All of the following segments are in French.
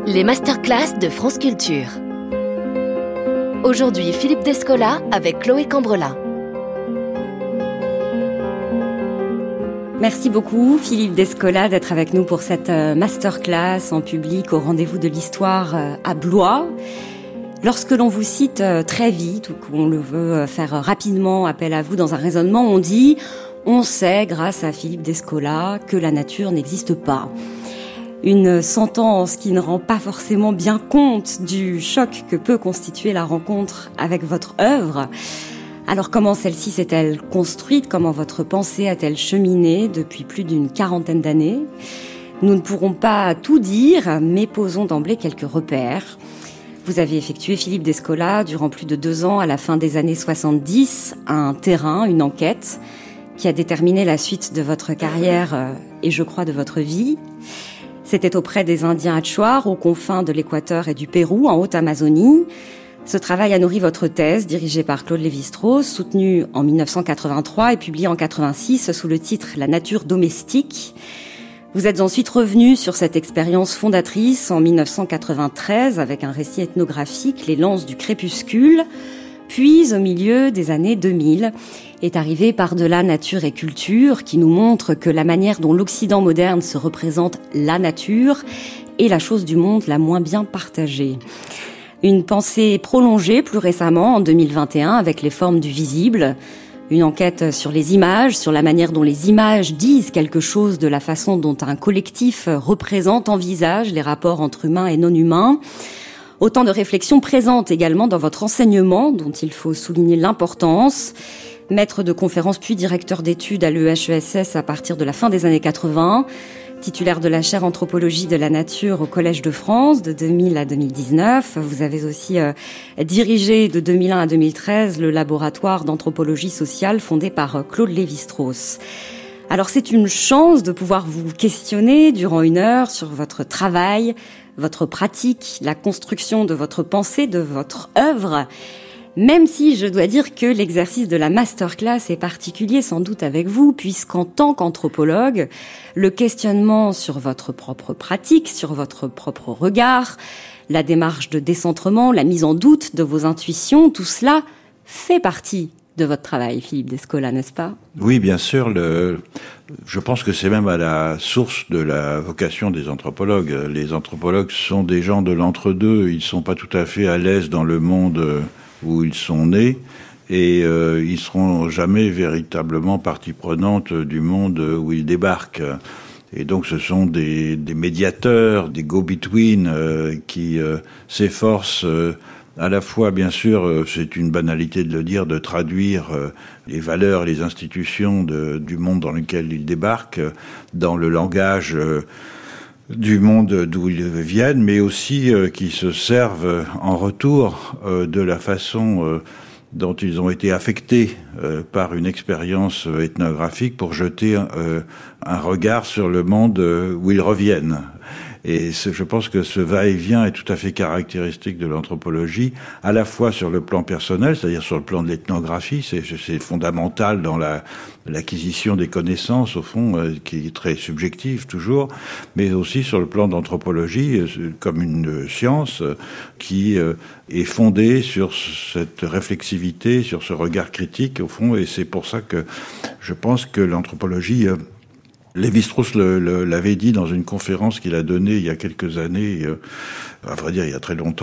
Les masterclass de France Culture. Aujourd'hui, Philippe Descola avec Chloé Cambrelin. Merci beaucoup Philippe Descola d'être avec nous pour cette masterclass en public au rendez-vous de l'histoire à Blois. Lorsque l'on vous cite très vite ou qu'on le veut faire rapidement appel à vous dans un raisonnement, on dit « On sait grâce à Philippe Descola que la nature n'existe pas ». Une sentence qui ne rend pas forcément bien compte du choc que peut constituer la rencontre avec votre œuvre. Alors comment celle-ci s'est-elle construite? Comment votre pensée a-t-elle cheminé depuis plus d'une quarantaine d'années? Nous ne pourrons pas tout dire, mais posons d'emblée quelques repères. Vous avez effectué, Philippe Descola, durant plus de 2 ans, à la fin des années 70, un terrain, une enquête, qui a déterminé la suite de votre carrière et je crois de votre vie. C'était auprès des Indiens Achuar, aux confins de l'Équateur et du Pérou, en Haute-Amazonie. Ce travail a nourri votre thèse, dirigée par Claude Lévi-Strauss, soutenue en 1983 et publiée en 86 sous le titre « La nature domestique ». Vous êtes ensuite revenu sur cette expérience fondatrice en 1993 avec un récit ethnographique, Les Lances du crépuscule. Puis, au milieu des années 2000, est arrivé Par-delà nature et culture, qui nous montre que la manière dont l'Occident moderne se représente la nature est la chose du monde la moins bien partagée. Une pensée prolongée plus récemment, en 2021, avec Les formes du visible. Une enquête sur les images, sur la manière dont les images disent quelque chose de la façon dont un collectif représente, envisage les rapports entre humains et non humains. Autant de réflexions présentes également dans votre enseignement, dont il faut souligner l'importance. Maître de conférences puis directeur d'études à l'EHESS à partir de la fin des années 80, titulaire de la chaire Anthropologie de la nature au Collège de France de 2000 à 2019. Vous avez aussi dirigé de 2001 à 2013 le laboratoire d'anthropologie sociale fondé par Claude Lévi-Strauss. Alors c'est une chance de pouvoir vous questionner durant 1 heure sur votre travail, votre pratique, la construction de votre pensée, de votre œuvre. Même si je dois dire que l'exercice de la masterclass est particulier sans doute avec vous, puisqu'en tant qu'anthropologue, le questionnement sur votre propre pratique, sur votre propre regard, la démarche de décentrement, la mise en doute de vos intuitions, tout cela fait partie de votre travail, Philippe Descola, n'est-ce pas? Oui, bien sûr. Je pense que c'est même à la source de la vocation des anthropologues. Les anthropologues sont des gens de l'entre-deux. Ils sont pas tout à fait à l'aise dans le monde où ils sont nés et ils seront jamais véritablement partie prenante du monde où ils débarquent. Et donc ce sont des médiateurs, des go-between qui s'efforcent à la fois, bien sûr, c'est une banalité de le dire, de traduire les valeurs, les institutions du monde dans lequel ils débarquent, dans le langage du monde d'où ils viennent, mais aussi qui se servent en retour de la façon dont ils ont été affectés par une expérience ethnographique pour jeter un regard sur le monde où ils reviennent. Et je pense que ce va-et-vient est tout à fait caractéristique de l'anthropologie, à la fois sur le plan personnel, c'est-à-dire sur le plan de l'ethnographie, c'est fondamental dans l'acquisition des connaissances, au fond, qui est très subjective toujours, mais aussi sur le plan d'anthropologie, comme une science qui est fondée sur cette réflexivité, sur ce regard critique, au fond, et c'est pour ça que je pense que l'anthropologie... Lévi-Strauss l'avait dit dans une conférence qu'il a donnée il y a quelques années, à vrai dire il y a très longtemps.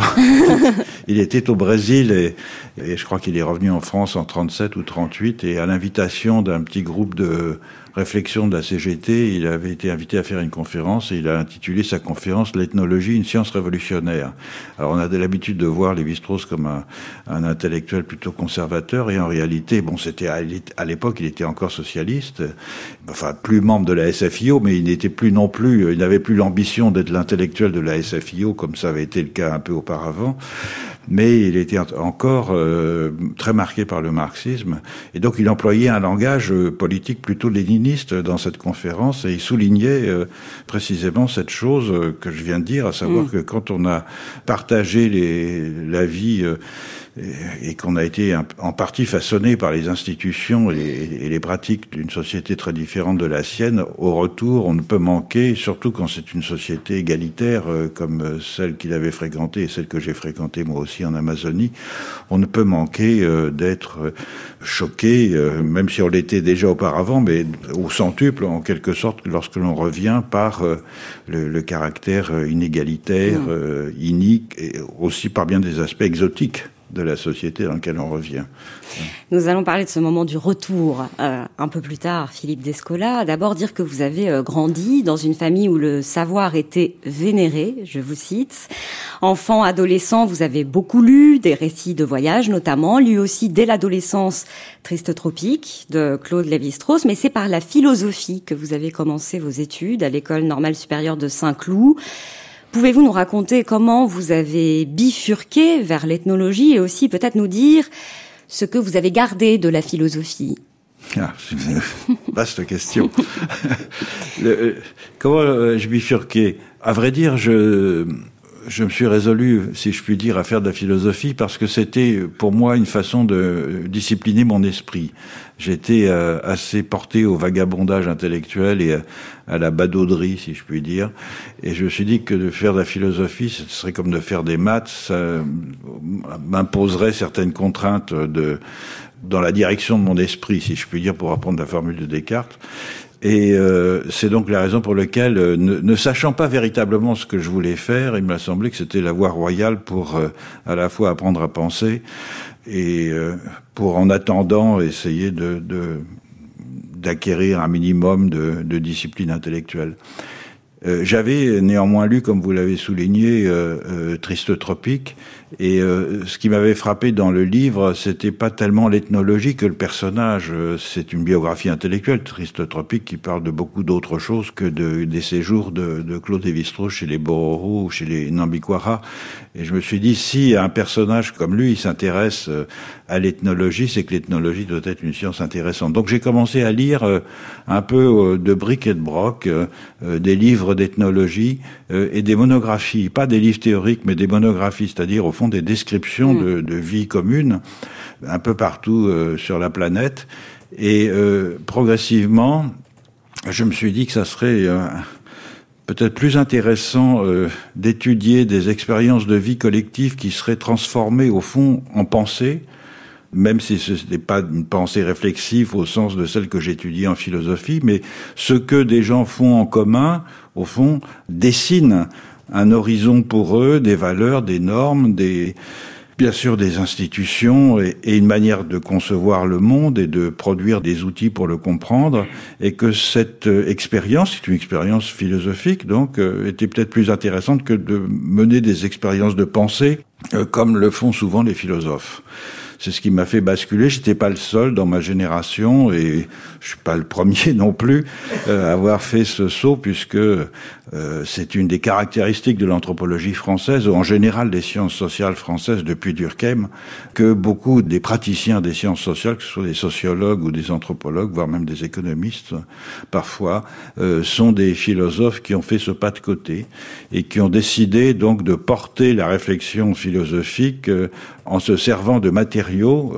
Il était au Brésil et je crois qu'il est revenu en France en 37 ou 38 et à l'invitation d'un petit groupe de réflexion de la CGT, il avait été invité à faire une conférence et il a intitulé sa conférence « L'ethnologie, une science révolutionnaire ». Alors on a l'habitude de voir Lévi-Strauss comme un intellectuel plutôt conservateur et en réalité, bon, c'était à l'époque, il était encore socialiste, enfin plus membre de la SFIO, mais il n'était plus non plus, il n'avait plus l'ambition d'être l'intellectuel de la SFIO comme ça avait été le cas un peu auparavant. Mais il était encore très marqué par le marxisme. Et donc il employait un langage politique plutôt léniniste dans cette conférence et il soulignait précisément cette chose que je viens de dire, à savoir que quand on a partagé la vie et qu'on a été en partie façonné par les institutions et les pratiques d'une société très différente de la sienne, au retour, on ne peut manquer, surtout quand c'est une société égalitaire comme celle qu'il avait fréquentée et celle que j'ai fréquentée moi aussi en Amazonie, on ne peut manquer d'être choqué, même si on l'était déjà auparavant, mais au centuple en quelque sorte lorsque l'on revient par le caractère inégalitaire, inique, et aussi par bien des aspects exotiques de la société dans laquelle on revient. Nous allons parler de ce moment du retour un peu plus tard, Philippe Descola. D'abord dire que vous avez grandi dans une famille où le savoir était vénéré, je vous cite. Enfant, adolescent, vous avez beaucoup lu, des récits de voyage notamment, lu aussi dès l'adolescence Triste Tropique de Claude Lévi-Strauss, mais c'est par la philosophie que vous avez commencé vos études à l'École normale supérieure de Saint-Cloud. Pouvez-vous nous raconter comment vous avez bifurqué vers l'ethnologie et aussi peut-être nous dire ce que vous avez gardé de la philosophie? Ah, c'est une vaste question. Comment je bifurquais? À vrai dire, je me suis résolu, si je puis dire, à faire de la philosophie parce que c'était pour moi une façon de discipliner mon esprit. J'étais assez porté au vagabondage intellectuel et à la badauderie, si je puis dire. Et je me suis dit que de faire de la philosophie, ce serait comme de faire des maths, ça m'imposerait certaines contraintes dans la direction de mon esprit, si je puis dire, pour apprendre la formule de Descartes. Et c'est donc la raison pour laquelle, ne sachant pas véritablement ce que je voulais faire, il m'a semblé que c'était la voie royale pour à la fois apprendre à penser et pour, en attendant, essayer d'acquérir un minimum de discipline intellectuelle. J'avais néanmoins lu, comme vous l'avez souligné, Triste Tropique, et ce qui m'avait frappé dans le livre, c'était pas tellement l'ethnologie que le personnage. C'est une biographie intellectuelle, Triste Tropique, qui parle de beaucoup d'autres choses que des séjours de Claude Lévi-Strauss chez les Bororo ou chez les Nambikwara. Et je me suis dit, si un personnage comme lui, il s'intéresse à l'ethnologie, c'est que l'ethnologie doit être une science intéressante. Donc j'ai commencé à lire un peu de bric et de broc, des livres d'ethnologie et des monographies, pas des livres théoriques, mais des monographies, c'est-à-dire au fond des descriptions de vie commune un peu partout sur la planète. Et progressivement, je me suis dit que ça serait peut-être plus intéressant d'étudier des expériences de vie collective qui seraient transformées au fond en pensée, même si ce n'est pas une pensée réflexive au sens de celle que j'étudie en philosophie, mais ce que des gens font en commun, au fond, dessine un horizon pour eux, des valeurs, des normes, bien sûr des institutions et une manière de concevoir le monde et de produire des outils pour le comprendre, et que cette expérience, c'est une expérience philosophique, donc était peut-être plus intéressante que de mener des expériences de pensée comme le font souvent les philosophes. C'est ce qui m'a fait basculer. J'étais pas le seul dans ma génération et je suis pas le premier non plus à avoir fait ce saut, puisque c'est une des caractéristiques de l'anthropologie française, ou en général des sciences sociales françaises depuis Durkheim, que beaucoup des praticiens des sciences sociales, que ce soit des sociologues ou des anthropologues, voire même des économistes parfois, sont des philosophes qui ont fait ce pas de côté et qui ont décidé donc de porter la réflexion philosophique en se servant de matériaux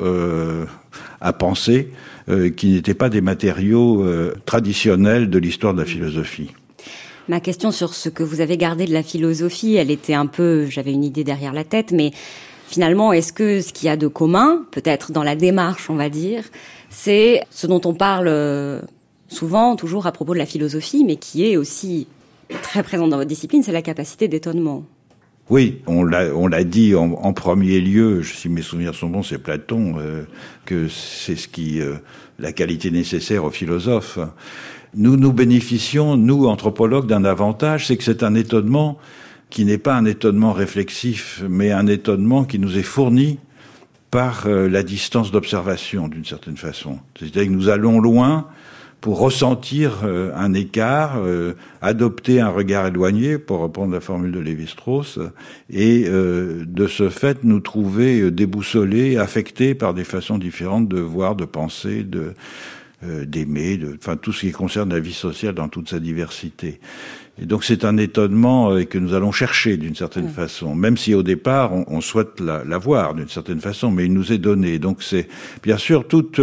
à penser qui n'étaient pas des matériaux traditionnels de l'histoire de la philosophie. Ma question sur ce que vous avez gardé de la philosophie, elle était un peu, j'avais une idée derrière la tête, mais finalement, est-ce que ce qu'il y a de commun, peut-être dans la démarche, on va dire, c'est ce dont on parle souvent, toujours à propos de la philosophie, mais qui est aussi très présente dans votre discipline, c'est la capacité d'étonnement. Oui, on l'a dit en premier lieu, si mes souvenirs sont bons, c'est Platon, que c'est la qualité nécessaire aux philosophes. Nous bénéficions, nous, anthropologues, d'un avantage, c'est que c'est un étonnement qui n'est pas un étonnement réflexif, mais un étonnement qui nous est fourni par la distance d'observation, d'une certaine façon. C'est-à-dire que nous allons loin pour ressentir un écart, adopter un regard éloigné, pour reprendre la formule de Lévi-Strauss, et de ce fait nous trouver déboussolés, affectés par des façons différentes de voir, de penser, d'aimer, enfin tout ce qui concerne la vie sociale dans toute sa diversité. Et donc c'est un étonnement que nous allons chercher d'une certaine façon, même si au départ on souhaite l'avoir d'une certaine façon, mais il nous est donné. Donc c'est bien sûr toute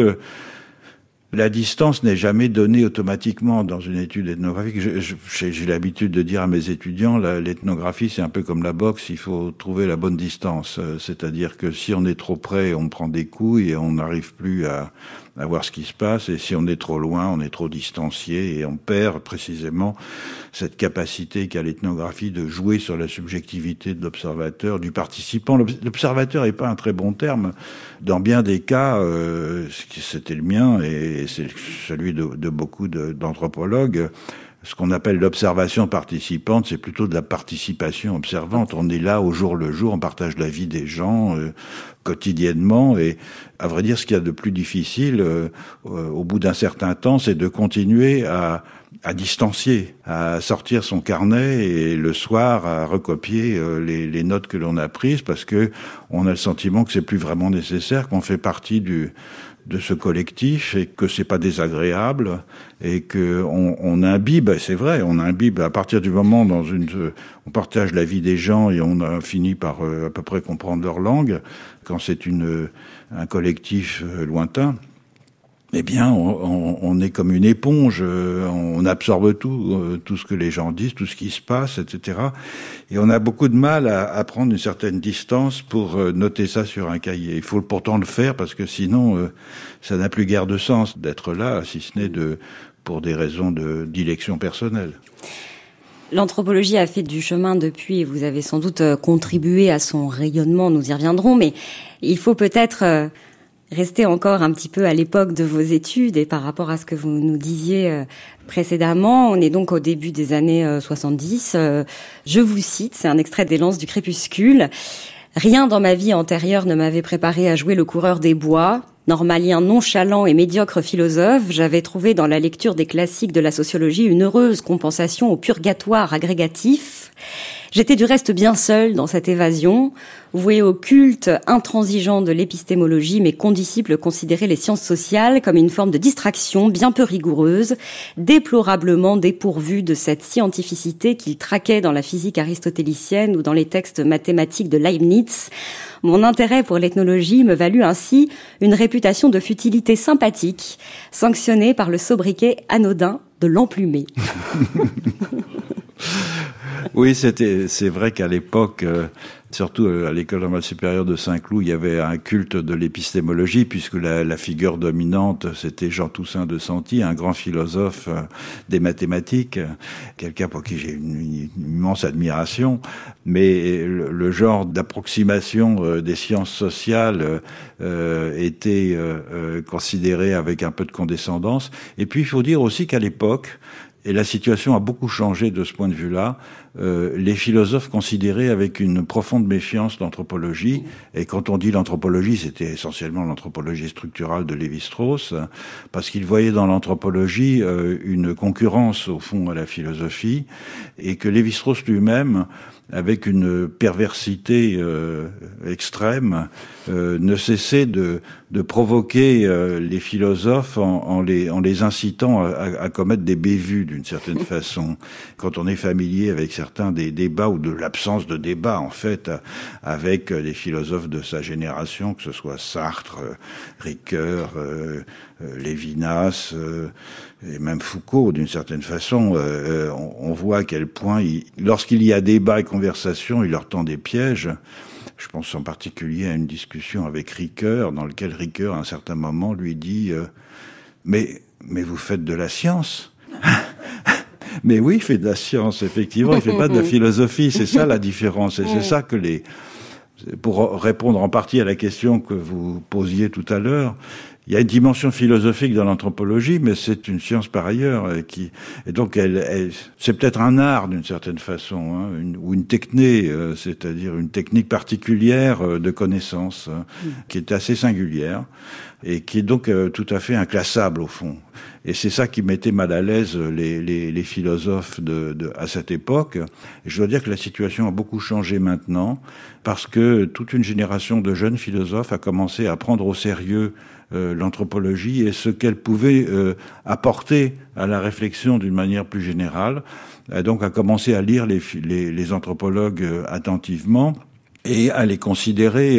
la distance n'est jamais donnée automatiquement dans une étude ethnographique. J'ai l'habitude de dire à mes étudiants, l'ethnographie c'est un peu comme la boxe, il faut trouver la bonne distance. C'est-à-dire que si on est trop près, on prend des coups et on n'arrive plus à voir ce qui se passe. Et si on est trop loin, on est trop distancié et on perd précisément cette capacité qu'a l'ethnographie de jouer sur la subjectivité de l'observateur, du participant. L'observateur n'est pas un très bon terme. Dans bien des cas, c'était le mien et c'est celui de beaucoup d'anthropologues. Ce qu'on appelle l'observation participante, c'est plutôt de la participation observante. On est là au jour le jour, on partage la vie des gens quotidiennement. Et à vrai dire, ce qu'il y a de plus difficile, au bout d'un certain temps, c'est de continuer à distancier, à sortir son carnet et le soir à recopier les notes que l'on a prises, parce que on a le sentiment que c'est plus vraiment nécessaire, qu'on fait partie de ce collectif et que c'est pas désagréable et que on imbibe, c'est vrai, on imbibe à partir du moment on partage la vie des gens et on a fini par à peu près comprendre leur langue quand c'est un collectif lointain. Eh bien, on est comme une éponge, on absorbe tout ce que les gens disent, tout ce qui se passe, etc. Et on a beaucoup de mal à prendre une certaine distance pour noter ça sur un cahier. Il faut pourtant le faire parce que sinon, ça n'a plus guère de sens d'être là, si ce n'est pour des raisons de dilection personnelle. L'anthropologie a fait du chemin depuis et vous avez sans doute contribué à son rayonnement, nous y reviendrons, mais il faut peut-être rester encore un petit peu à l'époque de vos études et par rapport à ce que vous nous disiez précédemment. On est donc au début des années 70. Je vous cite, c'est un extrait des Lances du crépuscule. « Rien dans ma vie antérieure ne m'avait préparé à jouer le coureur des bois. Normalien nonchalant et médiocre philosophe, j'avais trouvé dans la lecture des classiques de la sociologie une heureuse compensation au purgatoire agrégatif. J'étais du reste bien seule dans cette évasion, vouée au culte intransigeant de l'épistémologie, mes condisciples considéraient les sciences sociales comme une forme de distraction bien peu rigoureuse, déplorablement dépourvue de cette scientificité qu'ils traquaient dans la physique aristotélicienne ou dans les textes mathématiques de Leibniz. Mon intérêt pour l'ethnologie me valut ainsi une réputation de futilité sympathique, sanctionnée par le sobriquet anodin de l'emplumé. » Oui, c'est vrai qu'à l'époque, surtout à l'école normale supérieure de Saint-Cloud, il y avait un culte de l'épistémologie, puisque la figure dominante, c'était Jean Toussaint de Santi, un grand philosophe des mathématiques, quelqu'un pour qui j'ai une immense admiration. Mais le genre d'approximation des sciences sociales était considéré avec un peu de condescendance. Et puis, il faut dire aussi qu'à l'époque, et la situation a beaucoup changé de ce point de vue-là. Les philosophes considéraient avec une profonde méfiance l'anthropologie. Et quand on dit l'anthropologie, c'était essentiellement l'anthropologie structurale de Lévi-Strauss, parce qu'ils voyaient dans l'anthropologie une concurrence, au fond, à la philosophie, et que Lévi-Strauss lui-même, avec une perversité extrême, ne cessait de provoquer les philosophes en les incitant à commettre des bévues d'une certaine façon. Quand on est familier avec certains des débats ou de l'absence de débat en fait avec les philosophes de sa génération, que ce soit Sartre, Ricoeur, Lévinas et même Foucault d'une certaine façon, on voit à quel point lorsqu'il y a débat et conversation, il leur tend des pièges. Je pense en particulier à une discussion avec Ricoeur, dans laquelle Ricoeur, à un certain moment, lui dit mais vous faites de la science ?» Mais oui, il fait de la science, effectivement, il fait pas de la philosophie, c'est ça la différence, et c'est ça que pour répondre en partie à la question que vous posiez tout à l'heure, il y a une dimension philosophique dans l'anthropologie, mais c'est une science par ailleurs, et donc c'est peut-être un art d'une certaine façon, hein, ou une techné, c'est-à-dire une technique particulière de connaissance, qui est assez singulière, et qui est donc tout à fait inclassable au fond. Et c'est ça qui mettait mal à l'aise les philosophes à cette époque. Et je dois dire que la situation a beaucoup changé maintenant, parce que toute une génération de jeunes philosophes a commencé à prendre au sérieux l'anthropologie et ce qu'elle pouvait apporter à la réflexion d'une manière plus générale. Donc a commencé à lire les anthropologues attentivement et à les considérer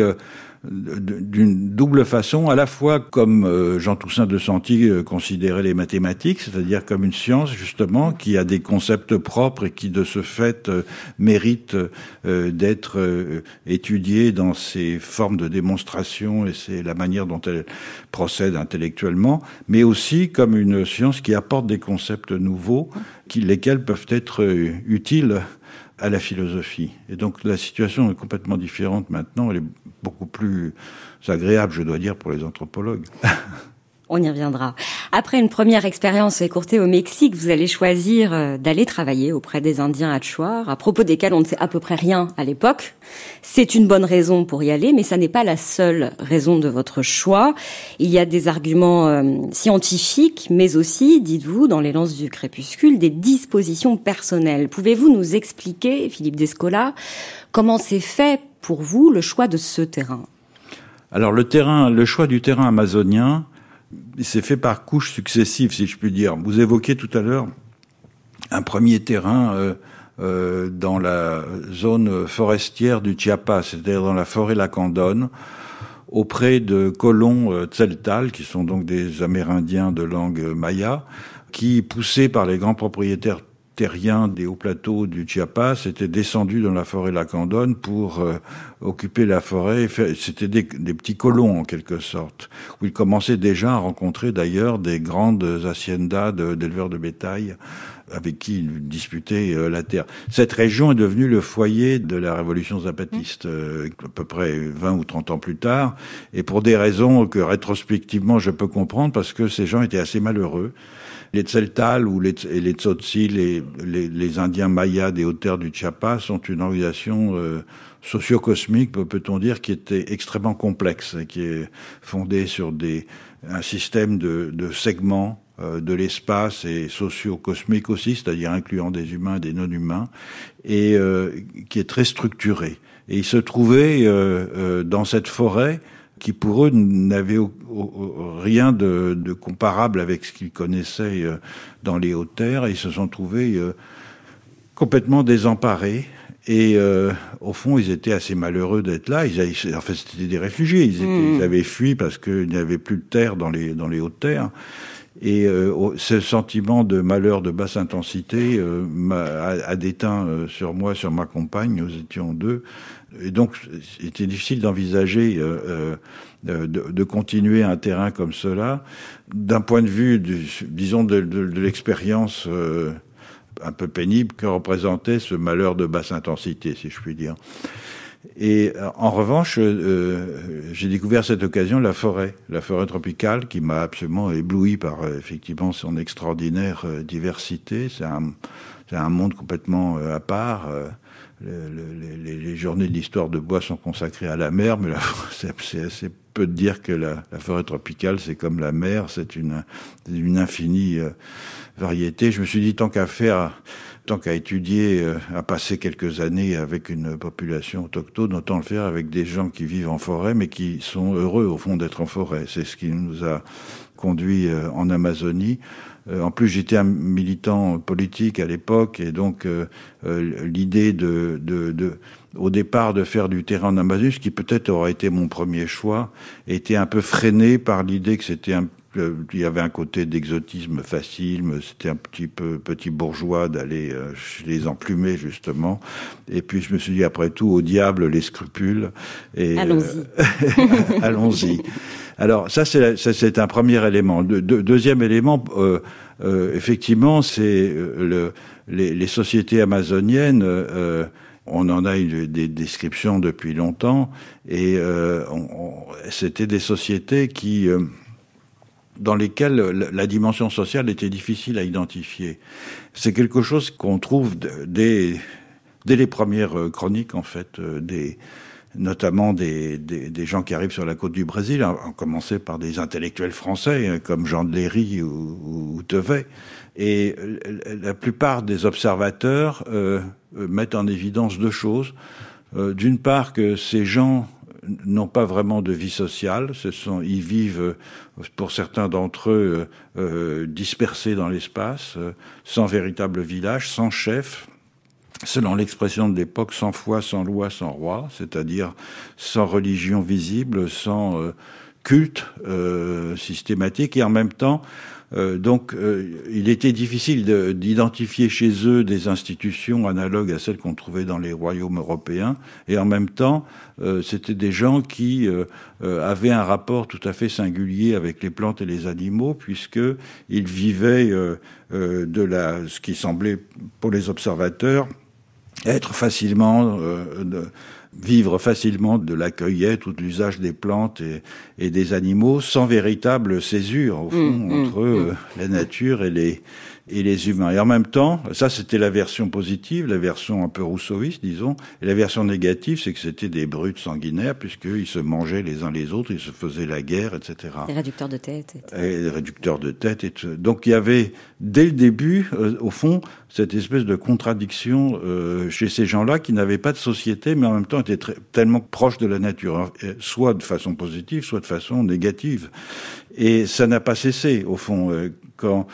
d'une double façon, à la fois comme Jean Toussaint de Santi considérait les mathématiques, c'est-à-dire comme une science justement qui a des concepts propres et qui de ce fait mérite d'être étudiée dans ses formes de démonstration et c'est la manière dont elle procède intellectuellement, mais aussi comme une science qui apporte des concepts nouveaux, lesquels peuvent être utiles à la philosophie. Et donc la situation est complètement différente maintenant, elle est beaucoup plus agréable, je dois dire, pour les anthropologues. On y reviendra. Après une première expérience écourtée au Mexique, vous allez choisir d'aller travailler auprès des Indiens Achuar, à propos desquels on ne sait à peu près rien à l'époque. C'est une bonne raison pour y aller, mais ça n'est pas la seule raison de votre choix. Il y a des arguments scientifiques, mais aussi, dites-vous, dans les lances du crépuscule, des dispositions personnelles. Pouvez-vous nous expliquer, Philippe Descola, comment s'est fait pour vous le choix de ce terrain ? Alors le choix du terrain amazonien, il s'est fait par couches successives, si je puis dire. Vous évoquiez tout à l'heure un premier terrain dans la zone forestière du Chiapas, c'est-à-dire dans la forêt lacandone, auprès de colons tzeltal, qui sont donc des Amérindiens de langue maya, qui, poussés par les grands propriétaires terriens des hauts plateaux du Chiapas, étaient descendus dans la forêt lacandone pour occuper la forêt. C'était des petits colons en quelque sorte, où ils commençaient déjà à rencontrer d'ailleurs des grandes haciendas d'éleveurs de bétail avec qui ils disputaient la terre. Cette région est devenue le foyer de la révolution zapatiste, à peu près 20 ou 30 ans plus tard, et pour des raisons que rétrospectivement je peux comprendre, parce que ces gens étaient assez malheureux. Les Tzeltal et les Tzotzil, les Indiens mayas des hautes terres du Chiapas, sont une organisation socio-cosmique, peut-on dire, qui était extrêmement complexe, qui est fondée sur un système de segments de l'espace et socio-cosmique aussi, c'est-à-dire incluant des humains et des non-humains, et qui est très structuré. Et ils se trouvaient dans cette forêt qui pour eux n'avaient rien de comparable avec ce qu'ils connaissaient dans les hautes terres, et ils se sont trouvés complètement désemparés. Et au fond, ils étaient assez malheureux d'être là. En fait, c'était des réfugiés. Ils avaient fui parce qu'il n'y avait plus de terre dans les hautes terres. Et ce sentiment de malheur de basse intensité a déteint sur moi, sur ma compagne. Nous étions deux. Et donc, c'était difficile d'envisager de continuer un terrain comme cela, d'un point de vue, disons, de l'expérience un peu pénible que représentait ce malheur de basse intensité, si je puis dire. Et en revanche, j'ai découvert à cette occasion la forêt tropicale, qui m'a absolument ébloui par effectivement son extraordinaire diversité. C'est un monde complètement à part. Les journées de l'histoire de bois sont consacrées à la mer, mais c'est assez peu de dire que la forêt tropicale, c'est comme la mer, c'est une infinie variété. Je me suis dit, tant qu'à étudier, à passer quelques années avec une population autochtone, autant le faire avec des gens qui vivent en forêt, mais qui sont heureux, au fond, d'être en forêt. C'est ce qui nous a conduits en Amazonie. En plus, j'étais un militant politique à l'époque, et donc l'idée au départ de faire du terrain en Amazonie, ce qui peut-être aurait été mon premier choix, était un peu freiné par l'idée que il y avait un côté d'exotisme facile, c'était un petit peu petit bourgeois d'aller chez les emplumés, justement. Et puis je me suis dit, après tout, au diable les scrupules. Et, allons-y. Allons-y. Alors ça c'est un premier élément. Deuxième élément, effectivement, c'est les sociétés amazoniennes. On en a eu des descriptions depuis longtemps, et c'était des sociétés dans lesquelles la dimension sociale était difficile à identifier. C'est quelque chose qu'on trouve dès les premières chroniques, en fait, notamment des gens qui arrivent sur la côte du Brésil, en commençant par des intellectuels français comme Jean de Léry ou Tevet. Et la plupart des observateurs mettent en évidence deux choses. D'une part, que ces gens n'ont pas vraiment de vie sociale. Ils vivent, pour certains d'entre eux, dispersés dans l'espace, sans véritable village, sans chef. Selon l'expression de l'époque, sans foi, sans loi, sans roi, c'est-à-dire sans religion visible, sans culte systématique, et en même temps, il était difficile d'identifier chez eux des institutions analogues à celles qu'on trouvait dans les royaumes européens, et en même temps, c'était des gens qui avaient un rapport tout à fait singulier avec les plantes et les animaux, puisqu'ils vivaient ce qui semblait pour les observateurs être facilement vivre facilement de la cueillette ou de l'usage des plantes et des animaux sans véritable césure, au fond, entre la nature et les humains. Et en même temps, ça c'était la version positive, la version un peu rousseauiste, disons, et la version négative, c'est que c'était des brutes sanguinaires, puisqu'ils se mangeaient les uns les autres, ils se faisaient la guerre, etc. Des réducteurs de tête. Et des réducteurs de tête. Donc il y avait, dès le début, au fond, cette espèce de contradiction chez ces gens-là qui n'avaient pas de société, mais en même temps étaient tellement proches de la nature, soit de façon positive, soit de façon négative. Et ça n'a pas cessé, au fond, quand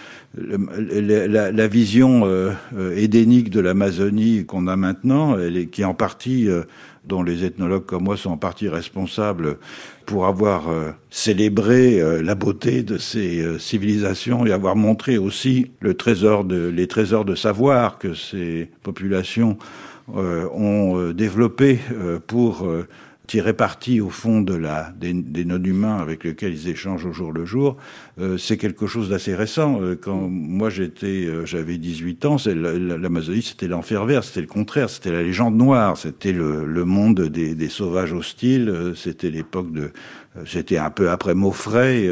la vision édénique de l'Amazonie qu'on a maintenant, qui est en partie, dont les ethnologues comme moi sont en partie responsables pour avoir célébré la beauté de ces civilisations et avoir montré aussi les trésors de savoir que ces populations ont développé pour tirer parti au fond des non-humains avec lesquels ils échangent au jour le jour, c'est quelque chose d'assez récent. Quand moi j'avais 18 ans, l'Amazonie c'était l'enfer vert, c'était le contraire, c'était la légende noire, c'était le monde des sauvages hostiles, c'était l'époque c'était un peu après Maufray,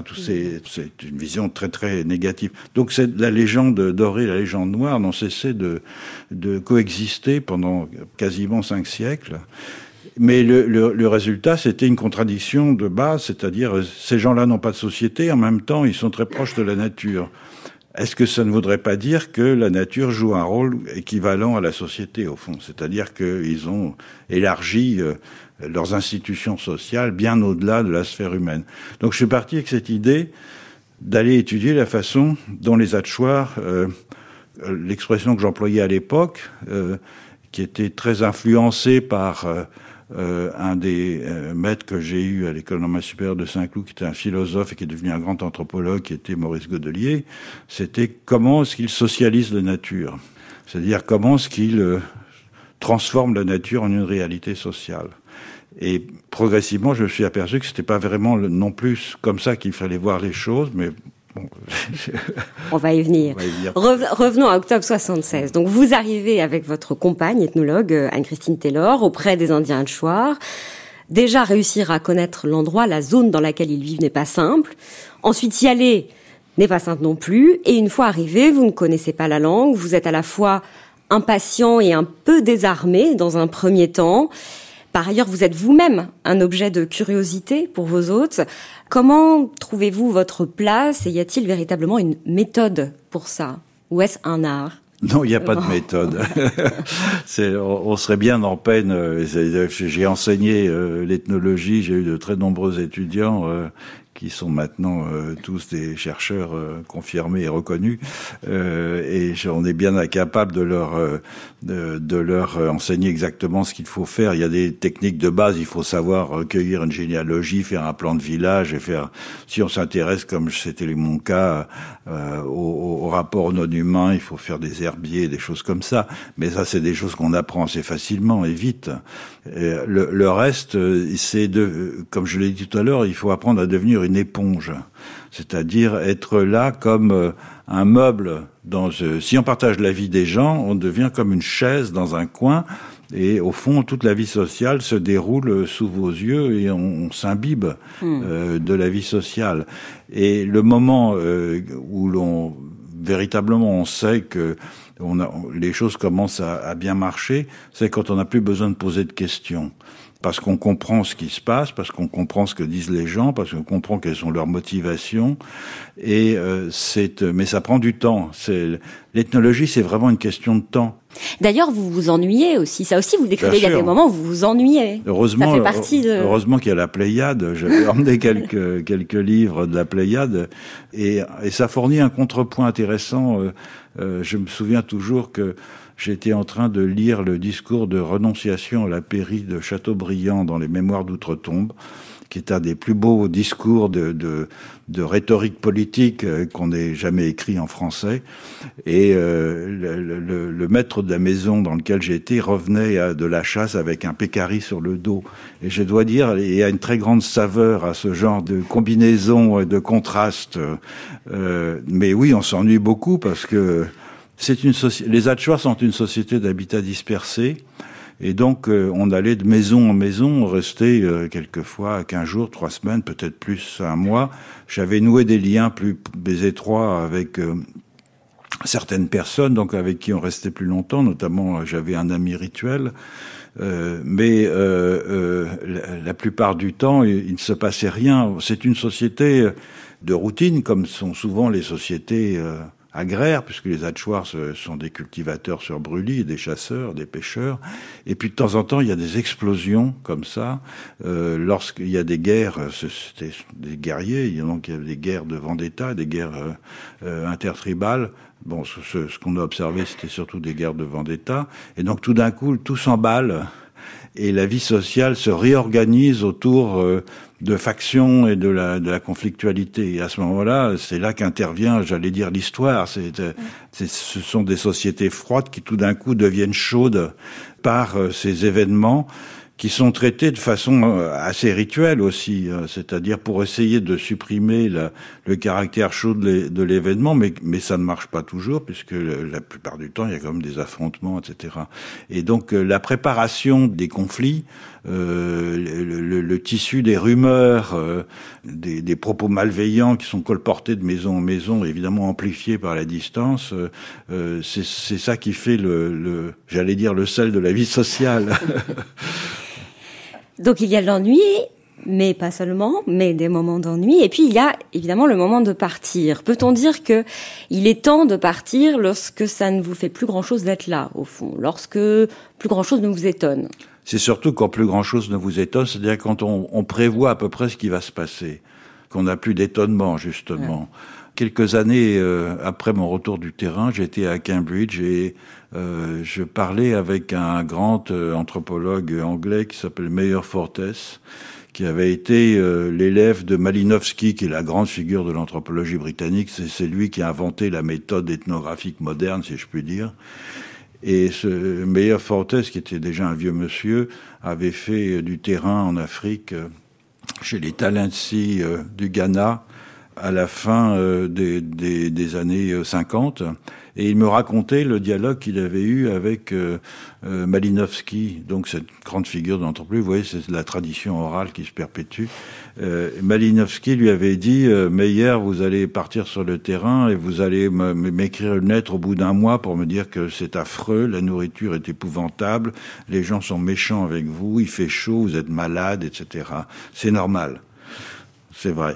c'est une vision très très négative. Donc la légende dorée, la légende noire n'ont cessé de coexister pendant quasiment 5 siècles. Mais le résultat, c'était une contradiction de base, c'est-à-dire ces gens-là n'ont pas de société, en même temps, ils sont très proches de la nature. Est-ce que ça ne voudrait pas dire que la nature joue un rôle équivalent à la société, au fond? C'est-à-dire qu'ils ont élargi leurs institutions sociales bien au-delà de la sphère humaine. Donc je suis parti avec cette idée d'aller étudier la façon dont les Achuar, l'expression que j'employais à l'époque, qui était très influencée par un des maîtres que j'ai eu à l'école normale supérieure de Saint-Cloud, qui était un philosophe et qui est devenu un grand anthropologue, qui était Maurice Godelier, c'était comment est-ce qu'il socialise la nature. C'est-à-dire comment est-ce qu'il transforme la nature en une réalité sociale. Et progressivement, je me suis aperçu que c'était pas vraiment non plus comme ça qu'il fallait voir les choses, mais bon. On va y venir. Revenons à octobre 76. Donc, vous arrivez avec votre compagne ethnologue, Anne-Christine Taylor, auprès des Indiens Achuar. Déjà, réussir à connaître l'endroit, la zone dans laquelle ils vivent n'est pas simple. Ensuite, y aller n'est pas simple non plus. Et une fois arrivé, vous ne connaissez pas la langue. Vous êtes à la fois impatient et un peu désarmé dans un premier temps. Par ailleurs, vous êtes vous-même un objet de curiosité pour vos hôtes. Comment trouvez-vous votre place et y a-t-il véritablement une méthode pour ça? Ou est-ce un art? Non, il n'y a pas de méthode. On serait bien en peine. J'ai enseigné l'ethnologie, j'ai eu de très nombreux étudiants qui sont maintenant tous des chercheurs confirmés et reconnus, et on est bien incapable de leur enseigner exactement ce qu'il faut faire. Il y a des techniques de base, il faut savoir recueillir une généalogie, faire un plan de village, et si on s'intéresse, comme c'était mon cas, au rapport non humain, il faut faire des herbiers, des choses comme ça. Mais ça, c'est des choses qu'on apprend assez facilement et vite. Le reste, c'est comme je l'ai dit tout à l'heure, il faut apprendre à devenir une éponge, c'est-à-dire être là comme un meuble. Si on partage la vie des gens, on devient comme une chaise dans un coin, et au fond, toute la vie sociale se déroule sous vos yeux et on s'imbibe de la vie sociale. Et le moment où véritablement on sait que les choses commencent à bien marcher, c'est quand on n'a plus besoin de poser de questions. parce qu'on comprend ce qui se passe, parce qu'on comprend ce que disent les gens, parce qu'on comprend quelles sont leurs motivations. Et mais ça prend du temps. L'ethnologie, c'est vraiment une question de temps. D'ailleurs, vous vous ennuyez aussi. Ça aussi, vous décrivez, il y a des moments où vous vous ennuyez. Heureusement, ça fait partie de... heureusement qu'il y a la Pléiade. J'avais emmené quelques livres de la Pléiade, et ça fournit un contrepoint intéressant. Je me souviens toujours que j'étais en train de lire le discours de renonciation à la pairie de Chateaubriand dans les Mémoires d'Outre-Tombe, qui est un des plus beaux discours de rhétorique politique qu'on ait jamais écrit en français. Et le maître de la maison dans lequel j'étais revenait de la chasse avec un pécari sur le dos. Et je dois dire, il y a une très grande saveur à ce genre de combinaison et de contraste. Mais oui, on s'ennuie beaucoup parce que les Achuars sont une société d'habitat dispersé. Et donc, on allait de maison en maison, on restait quelquefois 15 jours, 3 semaines, peut-être plus, 1 mois. J'avais noué des liens plus étroits avec certaines personnes, donc avec qui on restait plus longtemps. Notamment, j'avais un ami rituel. Mais la plupart du temps, il ne se passait rien. C'est une société de routine, comme sont souvent les sociétés agraires, puisque les Achuars sont des cultivateurs sur brûlis, des chasseurs, des pêcheurs. Et puis de temps en temps, il y a des explosions comme ça. Lorsqu'il y a des guerres, c'était des guerriers, donc il y a des guerres de vendetta, des guerres intertribales. Bon, ce qu'on a observé, c'était surtout des guerres de vendetta. Et donc tout d'un coup, tout s'emballe et la vie sociale se réorganise autour de factions et de la conflictualité. Et à ce moment-là, c'est là qu'intervient, j'allais dire, l'histoire. Ce sont des sociétés froides qui tout d'un coup deviennent chaudes par ces événements qui sont traités de façon assez rituelle aussi, c'est-à-dire pour essayer de supprimer le caractère chaud de l'événement, mais ça ne marche pas toujours, puisque la plupart du temps, il y a quand même des affrontements, etc. Et donc, la préparation des conflits, le tissu des rumeurs, des propos malveillants qui sont colportés de maison en maison, évidemment amplifiés par la distance, c'est ça qui fait j'allais dire, le sel de la vie sociale. Donc il y a l'ennui, mais pas seulement, mais des moments d'ennui. Et puis il y a évidemment le moment de partir. Peut-on dire que il est temps de partir lorsque ça ne vous fait plus grand-chose d'être là, au fond, lorsque plus grand-chose ne vous étonne? C'est surtout quand plus grand-chose ne vous étonne, c'est-à-dire quand on prévoit à peu près ce qui va se passer, qu'on n'a plus d'étonnement, justement. Ouais. Quelques années après mon retour du terrain, j'étais à Cambridge et je parlais avec un grand anthropologue anglais qui s'appelle Meyer Fortes, qui avait été l'élève de Malinowski, qui est la grande figure de l'anthropologie britannique. C'est lui qui a inventé la méthode ethnographique moderne, si je puis dire. Et ce Meyer Fortes, qui était déjà un vieux monsieur, avait fait du terrain en Afrique, chez les Talensi du Ghana, à la fin des années 50, et il me racontait le dialogue qu'il avait eu avec Malinowski, donc cette grande figure de l'anthropologie. Vous voyez, c'est la tradition orale qui se perpétue. Malinowski lui avait dit Meyer, vous allez partir sur le terrain et vous allez m'écrire une lettre au bout d'1 mois pour me dire que c'est affreux, la nourriture est épouvantable, les gens sont méchants avec vous, il fait chaud, vous êtes malade, etc. C'est normal. C'est vrai.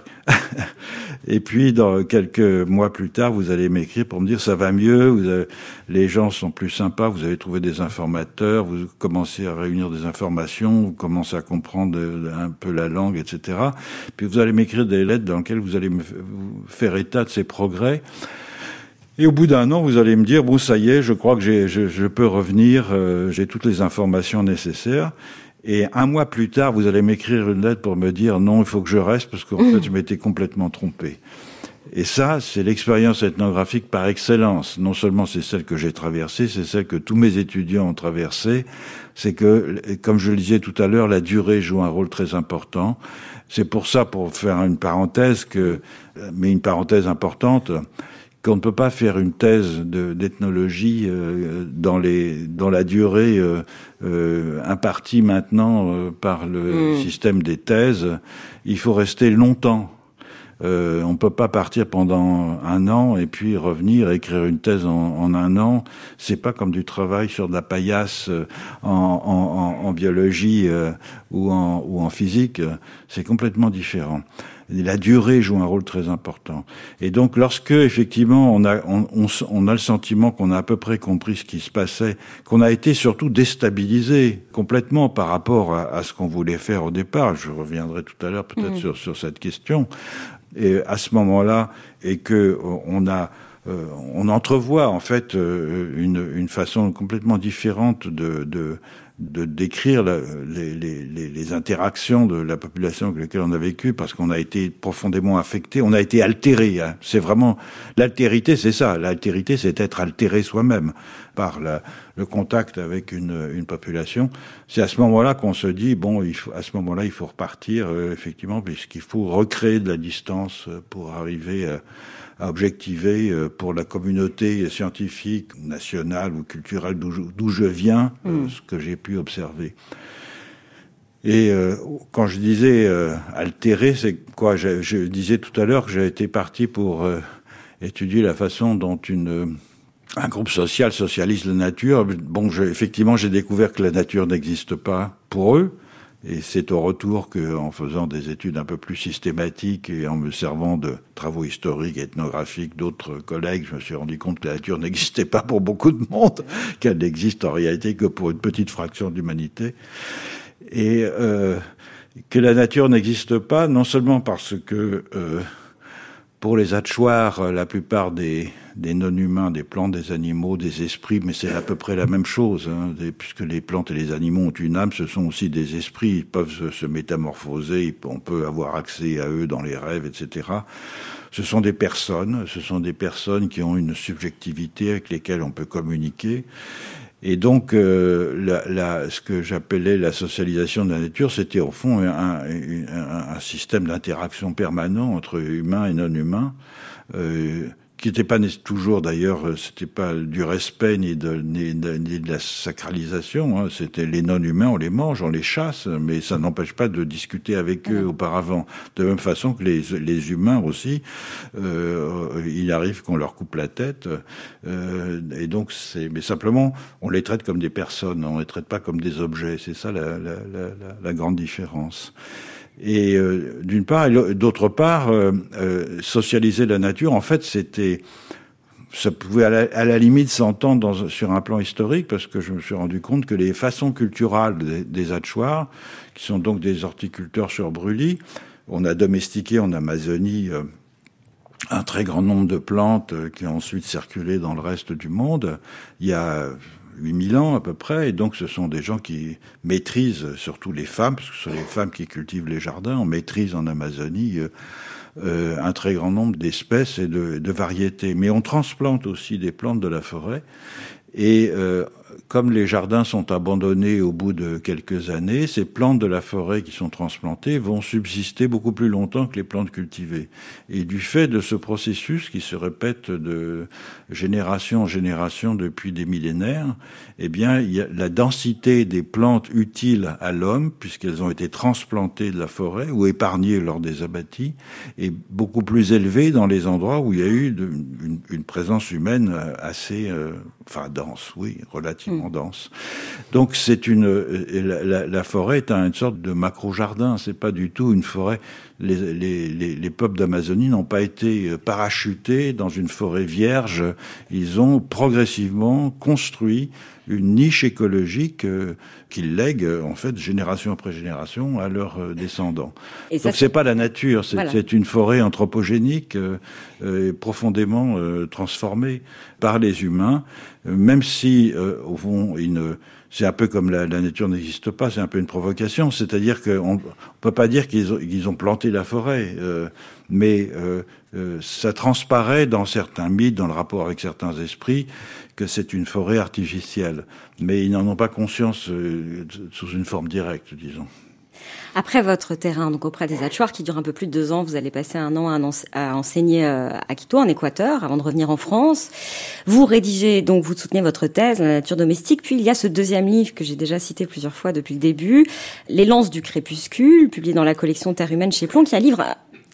Et puis, dans quelques mois plus tard, vous allez m'écrire pour me dire ça va mieux, les gens sont plus sympas, vous avez trouvé des informateurs, vous commencez à réunir des informations, vous commencez à comprendre un peu la langue, etc. Puis vous allez m'écrire des lettres dans lesquelles vous allez me faire état de ces progrès. Et au bout d'1 an, vous allez me dire, bon, ça y est, je crois que je peux revenir, j'ai toutes les informations nécessaires. Et 1 mois plus tard, vous allez m'écrire une lettre pour me dire non, il faut que je reste parce qu'en fait, je m'étais complètement trompé. Et ça, c'est l'expérience ethnographique par excellence. Non seulement c'est celle que j'ai traversée, c'est celle que tous mes étudiants ont traversée. C'est que, comme je le disais tout à l'heure, la durée joue un rôle très important. C'est pour ça, pour faire une parenthèse mais une parenthèse importante, qu'on ne peut pas faire une thèse d'ethnologie dans la durée impartie maintenant par le système des thèses. Il faut rester longtemps On peut pas partir pendant 1 an et puis revenir écrire une thèse en 1 an. C'est pas comme du travail sur de la paillasse en biologie ou en physique. C'est complètement différent. La durée joue un rôle très important. Et donc, lorsque effectivement on a le sentiment qu'on a à peu près compris ce qui se passait, qu'on a été surtout déstabilisé complètement par rapport à ce qu'on voulait faire au départ. Je reviendrai tout à l'heure peut-être sur cette question. Et à ce moment-là, et que on entrevoit en fait une façon complètement différente de décrire les interactions de la population avec laquelle on a vécu, parce qu'on a été profondément affecté, on a été altéré. Hein. C'est vraiment l'altérité, c'est ça. L'altérité, c'est être altéré soi-même par le contact avec une population. C'est à ce moment-là qu'on se dit bon, il faut repartir effectivement, puisqu'il faut recréer de la distance pour arriver à objectiver pour la communauté scientifique, nationale ou culturelle d'où je viens, ce que j'ai pu observer. Et quand je disais altéré, c'est quoi ? Je disais tout à l'heure que j'ai été parti pour étudier la façon dont un groupe social socialise la nature. Bon, effectivement, j'ai découvert que la nature n'existe pas pour eux. Et c'est au retour qu'en faisant des études un peu plus systématiques et en me servant de travaux historiques, ethnographiques, d'autres collègues, je me suis rendu compte que la nature n'existait pas pour beaucoup de monde, qu'elle n'existe en réalité que pour une petite fraction de l'humanité. Et que la nature n'existe pas, non seulement parce que pour les Achuars, la plupart des non-humains, des plantes, des animaux, des esprits, mais c'est à peu près la même chose, hein, puisque les plantes et les animaux ont une âme, ce sont aussi des esprits, ils peuvent se métamorphoser, on peut avoir accès à eux dans les rêves, etc. Ce sont des personnes qui ont une subjectivité avec lesquelles on peut communiquer. Et donc, ce que j'appelais la socialisation de la nature, c'était au fond un système d'interaction permanent entre humains et non-humains, qui n'était pas toujours d'ailleurs, c'était pas du respect ni de la sacralisation. Hein, c'était les non-humains, on les mange, on les chasse, mais ça n'empêche pas de discuter avec eux auparavant. De la même façon que les humains aussi, il arrive qu'on leur coupe la tête, et donc mais simplement, on les traite comme des personnes, on les traite pas comme des objets. C'est ça la grande différence. Et d'une part, et d'autre part, socialiser la nature, en fait, ça pouvait à la limite s'entendre sur un plan historique, parce que je me suis rendu compte que les façons culturales des Achuars, qui sont donc des horticulteurs sur brûlis, on a domestiqué en Amazonie un très grand nombre de plantes qui ont ensuite circulé dans le reste du monde. Il y a 8000 ans à peu près, et donc ce sont des gens qui maîtrisent, surtout les femmes, parce que ce sont les femmes qui cultivent les jardins, on maîtrise en Amazonie un très grand nombre d'espèces et de variétés. Mais on transplante aussi des plantes de la forêt, et comme les jardins sont abandonnés au bout de quelques années, ces plantes de la forêt qui sont transplantées vont subsister beaucoup plus longtemps que les plantes cultivées. Et du fait de ce processus qui se répète de génération en génération depuis des millénaires, eh bien, la densité des plantes utiles à l'homme, puisqu'elles ont été transplantées de la forêt ou épargnées lors des abattis, est beaucoup plus élevée dans les endroits où il y a eu une présence humaine assez, dense, oui, relativement dense. Donc la forêt est une sorte de macro-jardin, c'est pas du tout une forêt. Les peuples d'Amazonie n'ont pas été parachutés dans une forêt vierge, ils ont progressivement construit une niche écologique qu'ils lèguent en fait génération après génération à leurs descendants. Et ça, donc c'est pas la nature, c'est une forêt anthropogénique profondément transformée par les humains, même si au fond c'est un peu comme la nature n'existe pas, c'est un peu une provocation, c'est-à-dire qu'on peut pas dire qu'ils ont planté la forêt, mais ça transparaît dans certains mythes, dans le rapport avec certains esprits, que c'est une forêt artificielle. Mais ils n'en ont pas conscience sous une forme directe, disons. Après votre terrain, donc auprès des Achuars, qui dure un peu plus de 2 ans, vous allez passer 1 an à enseigner à Quito, en Équateur, avant de revenir en France. Vous rédigez, donc vous soutenez votre thèse, La nature domestique, puis il y a ce 2e livre que j'ai déjà cité plusieurs fois depuis le début, Les lances du crépuscule, publié dans la collection Terre humaine chez Plon, qui est un livre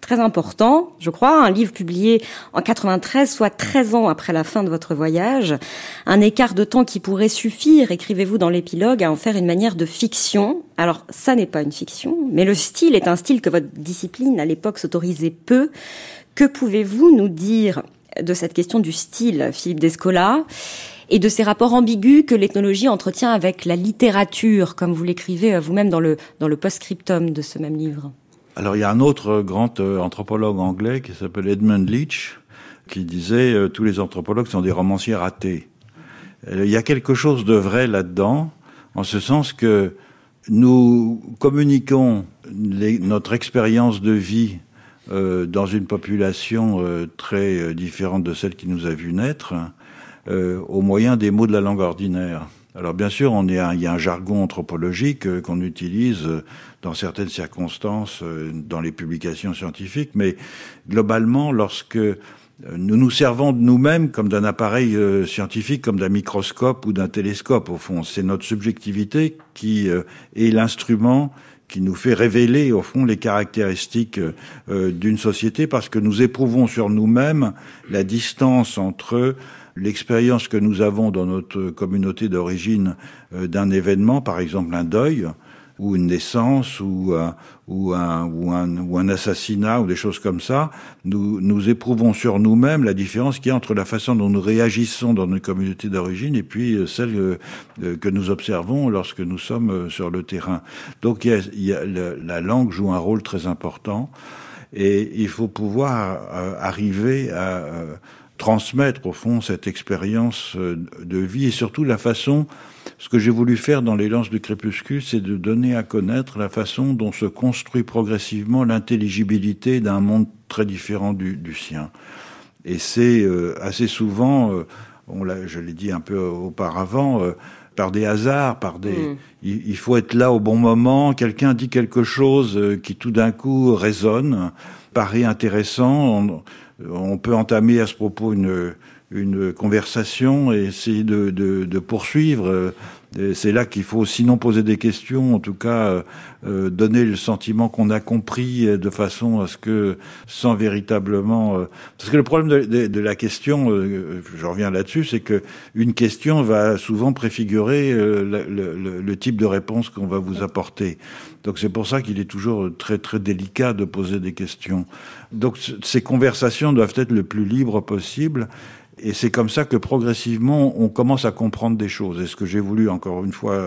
très important, je crois, un livre publié en 93, soit 13 ans après la fin de votre voyage. Un écart de temps qui pourrait suffire, écrivez-vous dans l'épilogue, à en faire une manière de fiction. Alors, ça n'est pas une fiction, mais le style est un style que votre discipline, à l'époque, s'autorisait peu. Que pouvez-vous nous dire de cette question du style, Philippe Descola, et de ces rapports ambigus que l'ethnologie entretient avec la littérature, comme vous l'écrivez vous-même dans le post-scriptum de ce même livre? Alors, il y a un autre grand anthropologue anglais qui s'appelle Edmund Leach, qui disait tous les anthropologues sont des romanciers ratés. Il y a quelque chose de vrai là-dedans, en ce sens que nous communiquons notre expérience de vie dans une population très différente de celle qui nous a vu naître, au moyen des mots de la langue ordinaire. Alors bien sûr, il y a un jargon anthropologique qu'on utilise dans certaines circonstances dans les publications scientifiques, mais globalement, lorsque nous nous servons de nous-mêmes comme d'un appareil scientifique, comme d'un microscope ou d'un télescope, au fond, c'est notre subjectivité qui est l'instrument qui nous fait révéler, au fond, les caractéristiques d'une société, parce que nous éprouvons sur nous-mêmes la distance entre l'expérience que nous avons dans notre communauté d'origine d'un événement, par exemple un deuil, ou une naissance, ou un assassinat, ou des choses comme ça, nous éprouvons sur nous-mêmes la différence qu'il y a entre la façon dont nous réagissons dans notre communauté d'origine et puis celle que nous observons lorsque nous sommes sur le terrain. Donc la langue joue un rôle très important, et il faut pouvoir arriver à transmettre, au fond, cette expérience de vie, et surtout la façon, ce que j'ai voulu faire dans Les Lances du Crépuscule, c'est de donner à connaître la façon dont se construit progressivement l'intelligibilité d'un monde très différent du sien. Et c'est assez souvent, je l'ai dit un peu auparavant, par des hasards, il faut être là au bon moment, quelqu'un dit quelque chose qui tout d'un coup résonne, paraît intéressant, on peut entamer à ce propos une conversation et essayer de poursuivre. C'est là qu'il faut sinon poser des questions, en tout cas donner le sentiment qu'on a compris de façon à ce que, sans véritablement... parce que le problème de la question, je reviens là-dessus, c'est que une question va souvent préfigurer le type de réponse qu'on va vous apporter. Donc c'est pour ça qu'il est toujours très très délicat de poser des questions. Donc ces conversations doivent être le plus libres possible. Et c'est comme ça que progressivement, on commence à comprendre des choses. Et ce que j'ai voulu, encore une fois,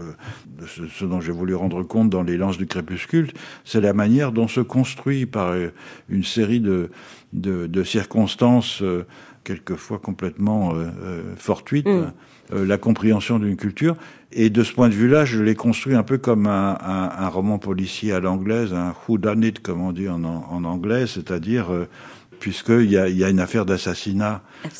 ce dont j'ai voulu rendre compte dans Les Lances du Crépuscule, c'est la manière dont se construit par une série de circonstances, quelquefois complètement fortuites, la compréhension d'une culture. Et de ce point de vue-là, je l'ai construit un peu comme un roman policier à l'anglaise, un whodunit, comme on dit en anglais, c'est-à-dire... puisqu'il y a une affaire d'assassinat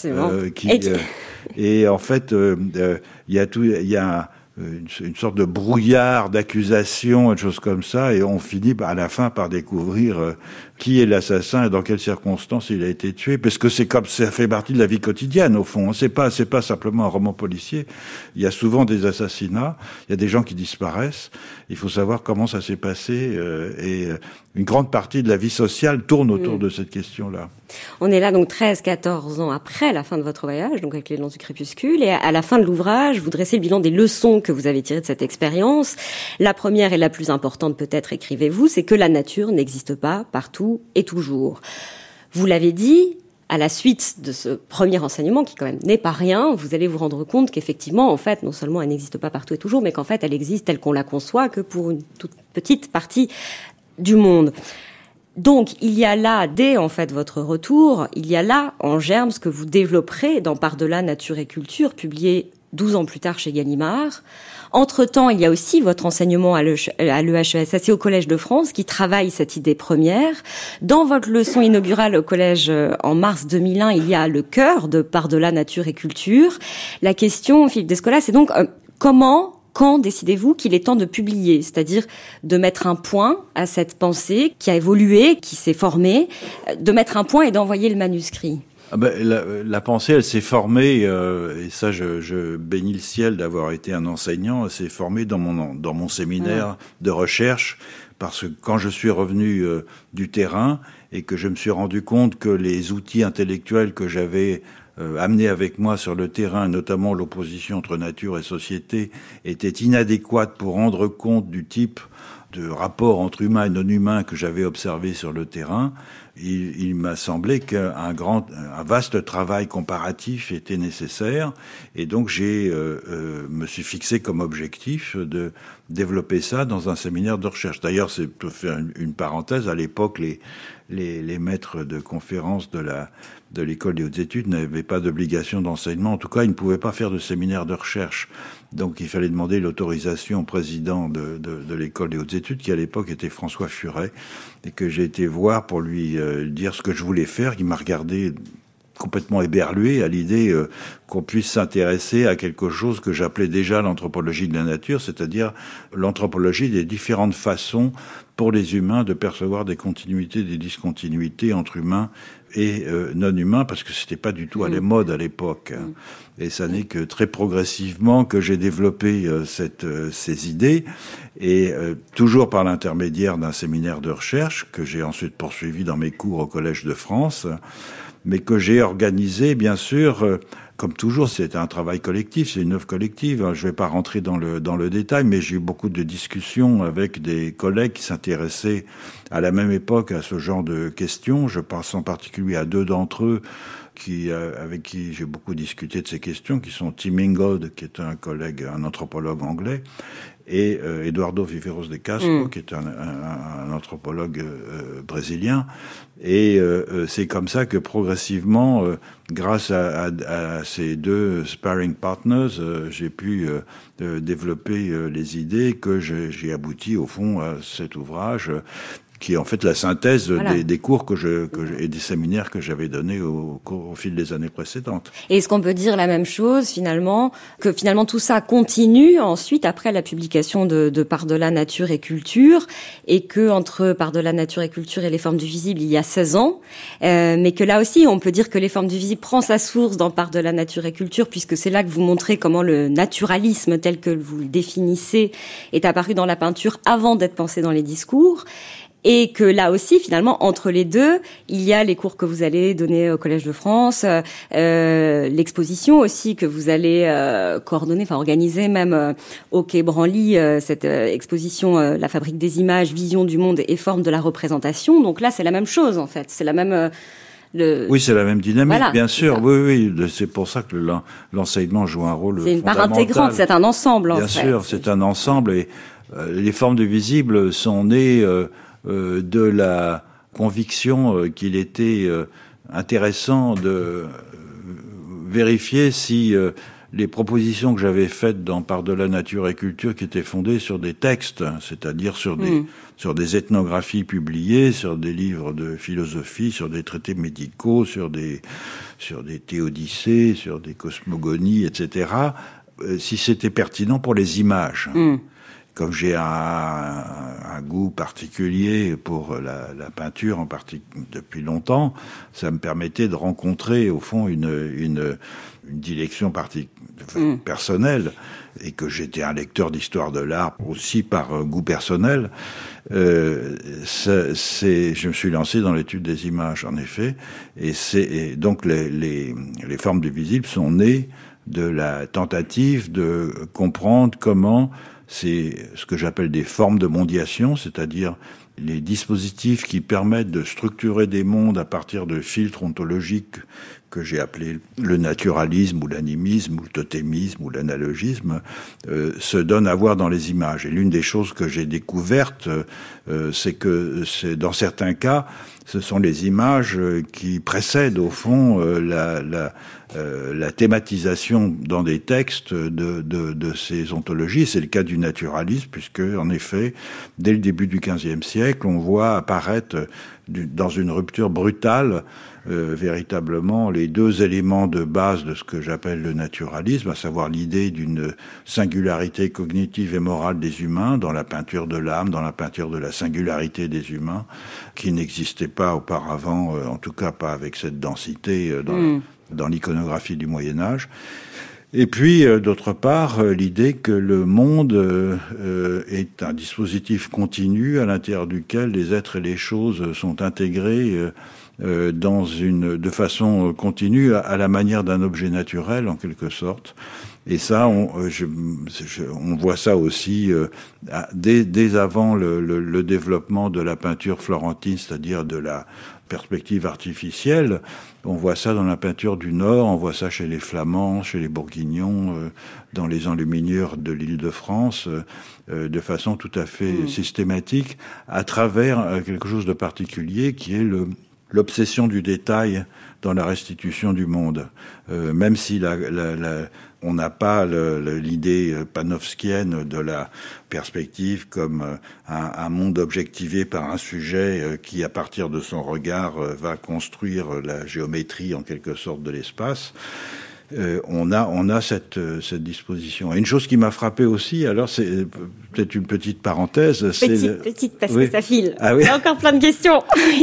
et en fait il y a une sorte de brouillard d'accusations, une chose comme ça, et on finit à la fin par découvrir qui est l'assassin et dans quelles circonstances il a été tué, parce que c'est comme ça fait partie de la vie quotidienne au fond. C'est pas simplement un roman policier. Il y a souvent des assassinats, il y a des gens qui disparaissent. Il faut savoir comment ça s'est passé et une grande partie de la vie sociale tourne autour de cette question-là. On est là donc 13-14 ans après la fin de votre voyage, donc avec Les Lances du Crépuscule, et à la fin de l'ouvrage, vous dressez le bilan des leçons que vous avez tirées de cette expérience. La première et la plus importante peut-être, écrivez-vous, c'est que la nature n'existe pas partout et toujours. Vous l'avez dit, à la suite de ce premier enseignement, qui quand même n'est pas rien, vous allez vous rendre compte qu'effectivement, en fait, non seulement elle n'existe pas partout et toujours, mais qu'en fait, elle existe telle qu'on la conçoit que pour une toute petite partie du monde. Donc, il y a là, dès en fait votre retour, il y a là en germe ce que vous développerez dans Par-delà nature et culture, publié 12 ans plus tard chez Gallimard. Entre-temps, il y a aussi votre enseignement à l'EHESS et au Collège de France qui travaille cette idée première. Dans votre leçon inaugurale au collège en mars 2001, il y a le cœur de Par-delà nature et culture. La question, Philippe Descola, c'est donc quand décidez-vous qu'il est temps de publier, c'est-à-dire de mettre un point à cette pensée qui a évolué, qui s'est formée, de mettre un point et d'envoyer le manuscrit? La pensée, elle s'est formée, et ça, je bénis le ciel d'avoir été un enseignant, elle s'est formée dans mon séminaire de recherche, parce que quand je suis revenu du terrain et que je me suis rendu compte que les outils intellectuels que j'avais amenés avec moi sur le terrain, notamment l'opposition entre nature et société, étaient inadéquates pour rendre compte du type de rapport entre humain et non-humain que j'avais observé sur le terrain, il m'a semblé qu'un vaste travail comparatif était nécessaire, et donc me suis fixé comme objectif de développer ça dans un séminaire de recherche. D'ailleurs, c'est pour faire une parenthèse, à l'époque, les maîtres de conférences de l'école des hautes études n'avaient pas d'obligation d'enseignement. En tout cas, ils ne pouvaient pas faire de séminaire de recherche. Donc, il fallait demander l'autorisation au président de l'école des hautes études, qui à l'époque était François Furet, et que j'ai été voir pour lui dire ce que je voulais faire. Il m'a regardé complètement éberlué à l'idée qu'on puisse s'intéresser à quelque chose que j'appelais déjà l'anthropologie de la nature, c'est-à-dire l'anthropologie des différentes façons pour les humains de percevoir des continuités, des discontinuités entre humains et non-humains, parce que c'était pas du tout à la mode à l'époque. Et ça n'est que très progressivement que j'ai développé ces idées, et toujours par l'intermédiaire d'un séminaire de recherche que j'ai ensuite poursuivi dans mes cours au Collège de France, mais que j'ai organisé, bien sûr, comme toujours, c'est un travail collectif, c'est une œuvre collective. Je ne vais pas rentrer dans le détail, mais j'ai eu beaucoup de discussions avec des collègues qui s'intéressaient à la même époque à ce genre de questions. Je pense en particulier à deux d'entre eux avec qui j'ai beaucoup discuté de ces questions, qui sont Tim Ingold, qui est un collègue, un anthropologue anglais, et Eduardo Viveiros de Castro, qui est un anthropologue brésilien. Et c'est comme ça que progressivement, grâce à ces deux sparring partners, j'ai pu développer les idées que j'ai abouti au fond à cet ouvrage, qui est en fait la synthèse des cours et des séminaires que j'avais donnés au fil des années précédentes. Et est-ce qu'on peut dire la même chose finalement, que finalement tout ça continue ensuite après la publication de Par-delà nature et culture, et que entre Par-delà nature et culture et les formes du visible il y a 16 ans, mais que là aussi on peut dire que les formes du visible prend sa source dans Par-delà nature et culture, puisque c'est là que vous montrez comment le naturalisme tel que vous le définissez est apparu dans la peinture avant d'être pensé dans les discours. Et que là aussi, finalement, entre les deux, il y a les cours que vous allez donner au Collège de France, l'exposition aussi que vous allez coordonner, enfin organiser même au Quai Branly, cette exposition La Fabrique des images, vision du monde et forme de la représentation. Donc là, c'est la même chose en fait, c'est la même... Oui, c'est la même dynamique, voilà, bien sûr. Oui, c'est pour ça que l'enseignement joue un rôle fondamental. C'est une part intégrante, c'est un ensemble en fait. Bien sûr, c'est un ensemble, et les formes du visible sont nées de la conviction qu'il était intéressant de vérifier si les propositions que j'avais faites dans Par-delà nature et culture, qui étaient fondées sur des textes, c'est-à-dire sur des ethnographies publiées, sur des livres de philosophie, sur des traités médicaux, sur des théodicées, sur des cosmogonies, etc., si c'était pertinent pour les images. Comme j'ai un goût particulier pour la peinture depuis longtemps, ça me permettait de rencontrer au fond une dilection personnelle, et que j'étais un lecteur d'histoire de l'art aussi par goût personnel. Je me suis lancé dans l'étude des images, en effet, et donc les formes du visible sont nées de la tentative de comprendre comment c'est ce que j'appelle des formes de mondiation, c'est-à-dire les dispositifs qui permettent de structurer des mondes à partir de filtres ontologiques que j'ai appelés le naturalisme ou l'animisme ou le totémisme ou l'analogisme, se donnent à voir dans les images. Et l'une des choses que j'ai découvertes, c'est que dans certains cas, ce sont les images qui précèdent au fond la thématisation dans des textes de ces ontologies. C'est le cas du naturalisme, puisque en effet, dès le début du XVe siècle, on voit apparaître dans une rupture brutale véritablement les deux éléments de base de ce que j'appelle le naturalisme, à savoir l'idée d'une singularité cognitive et morale des humains dans la peinture de l'âme, dans la peinture de la singularité des humains, qui n'existait pas auparavant, en tout cas pas avec cette densité dans l'iconographie du Moyen-Âge. Et puis, d'autre part, l'idée que le monde est un dispositif continu à l'intérieur duquel les êtres et les choses sont intégrés de façon continue à la manière d'un objet naturel, en quelque sorte. Et ça, on voit ça aussi dès avant le développement de la peinture florentine, c'est-à-dire de la perspective artificielle. On voit ça dans la peinture du Nord, on voit ça chez les Flamands, chez les Bourguignons, dans les enluminures de l'Île-de-France, de façon tout à fait systématique, à travers quelque chose de particulier qui est l'obsession du détail dans la restitution du monde. Même si on n'a pas l'idée panofskienne de la perspective comme un monde objectivé par un sujet qui, à partir de son regard, va construire la géométrie, en quelque sorte, de l'espace. On a cette disposition. Et une chose qui m'a frappé aussi, alors c'est peut-être une petite parenthèse. Petite, parce que ça file. Ah oui. Il y a encore plein de questions.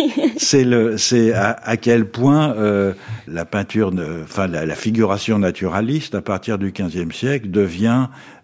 c'est à quel point la peinture, la figuration naturaliste, à partir du XVe siècle, devient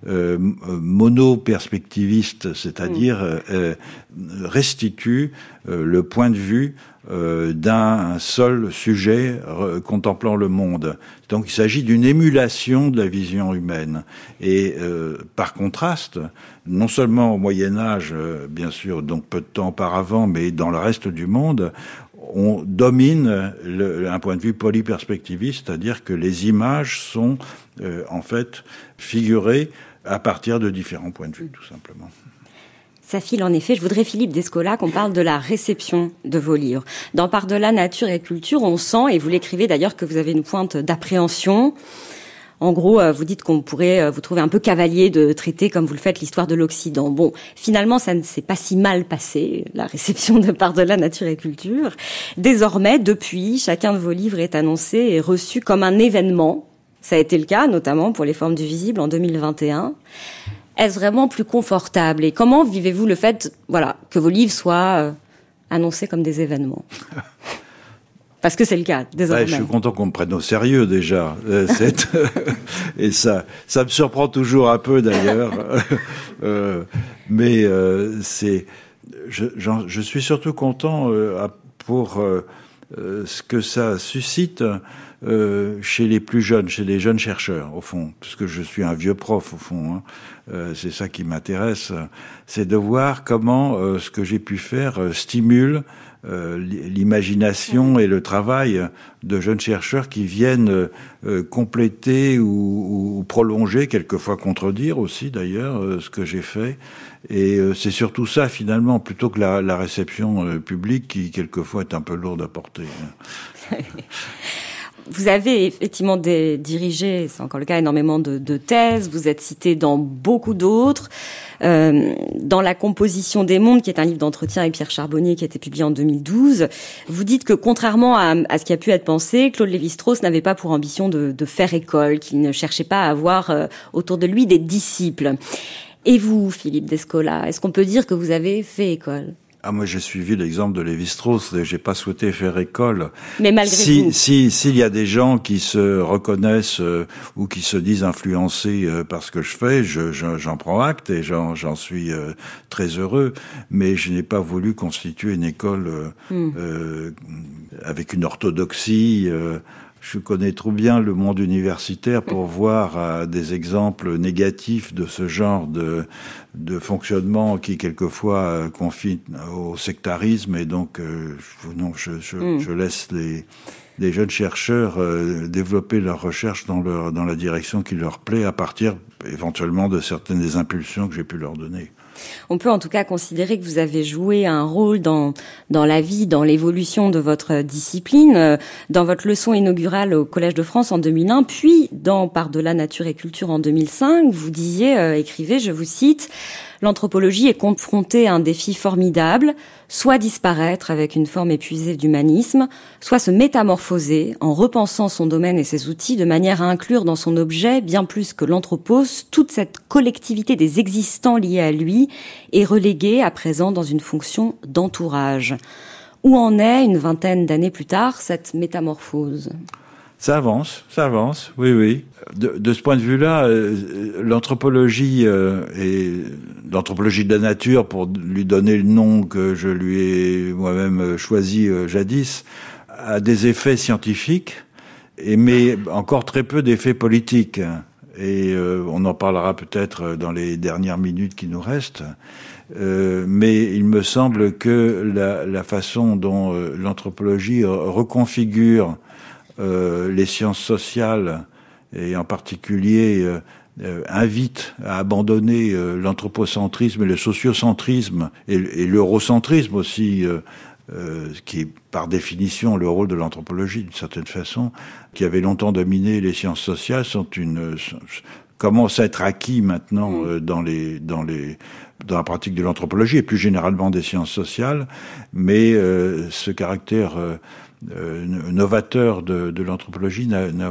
monoperspectiviste, c'est-à-dire restitue le point de vue d'un seul sujet contemplant le monde. Donc il s'agit d'une émulation de la vision humaine. Et par contraste, non seulement au Moyen-Âge, bien sûr, donc peu de temps auparavant, mais dans le reste du monde, on domine un point de vue polyperspectiviste, c'est-à-dire que les images sont en fait figurées à partir de différents points de vue, tout simplement. Ça file en effet. Je voudrais, Philippe Descola, qu'on parle de la réception de vos livres. Dans Par-delà nature et culture, on sent, et vous l'écrivez d'ailleurs, que vous avez une pointe d'appréhension. En gros, vous dites qu'on pourrait vous trouver un peu cavalier de traiter, comme vous le faites, l'histoire de l'Occident. Bon, finalement, ça ne s'est pas si mal passé, la réception de Par-delà nature et culture. Désormais, depuis, chacun de vos livres est annoncé et reçu comme un événement. Ça a été le cas, notamment pour Les Formes du visible en 2021. Est-ce vraiment plus confortable? Et comment vivez-vous le fait, que vos livres soient annoncés comme des événements? Parce que c'est le cas, désormais. Je suis content qu'on me prenne au sérieux, déjà. Et ça me surprend toujours un peu, d'ailleurs. Mais je suis surtout content pour ce que ça suscite chez les plus jeunes, chez les jeunes chercheurs, au fond, puisque je suis un vieux prof, au fond. C'est ça qui m'intéresse, c'est de voir comment ce que j'ai pu faire stimule l'imagination et le travail de jeunes chercheurs qui viennent compléter ou prolonger, quelquefois contredire aussi d'ailleurs, ce que j'ai fait. Et c'est surtout ça finalement, plutôt que la réception publique qui quelquefois est un peu lourde à porter. Vous avez effectivement dirigé, c'est encore le cas, énormément de thèses. Vous êtes cité dans beaucoup d'autres. Dans La composition des mondes, qui est un livre d'entretien avec Pierre Charbonnier, qui a été publié en 2012, vous dites que contrairement à ce qui a pu être pensé, Claude Lévi-Strauss n'avait pas pour ambition de faire école, qu'il ne cherchait pas à avoir autour de lui des disciples. Et vous, Philippe Descola, est-ce qu'on peut dire que vous avez fait école ? Moi, j'ai suivi l'exemple de Lévi-Strauss. J'ai pas souhaité faire école. Mais malgré tout. S'il y a des gens qui se reconnaissent ou qui se disent influencés par ce que je fais, j'en prends acte et j'en suis très heureux. Mais je n'ai pas voulu constituer une école avec une orthodoxie. Je connais trop bien le monde universitaire pour voir des exemples négatifs de ce genre de fonctionnement qui quelquefois confine au sectarisme, et donc je laisse les jeunes chercheurs développer leurs recherches dans la direction qui leur plaît, à partir éventuellement de certaines des impulsions que j'ai pu leur donner. On peut en tout cas considérer que vous avez joué un rôle dans la vie, dans l'évolution de votre discipline, dans votre leçon inaugurale au Collège de France en 2001, puis dans Par-delà nature et culture en 2005, vous écrivez, je vous cite, « L'anthropologie est confrontée à un défi formidable, soit disparaître avec une forme épuisée d'humanisme, soit se métamorphoser en repensant son domaine et ses outils de manière à inclure dans son objet, bien plus que l'anthropos, toute cette collectivité des existants liés à lui et reléguée à présent dans une fonction d'entourage. » Où en est, une vingtaine d'années plus tard, cette métamorphose ? Ça avance, oui. De ce point de vue-là, l'anthropologie et l'anthropologie de la nature, pour lui donner le nom que je lui ai moi-même choisi jadis, a des effets scientifiques, mais encore très peu d'effets politiques. Et on en parlera peut-être dans les dernières minutes qui nous restent. Mais il me semble que la façon dont l'anthropologie reconfigure les sciences sociales, et en particulier invite à abandonner l'anthropocentrisme et le sociocentrisme et l'eurocentrisme aussi, qui est par définition le rôle de l'anthropologie d'une certaine façon, qui avait longtemps dominé les sciences sociales, commencent à être acquis maintenant dans la pratique de l'anthropologie et plus généralement des sciences sociales, mais ce caractère novateur de l'anthropologie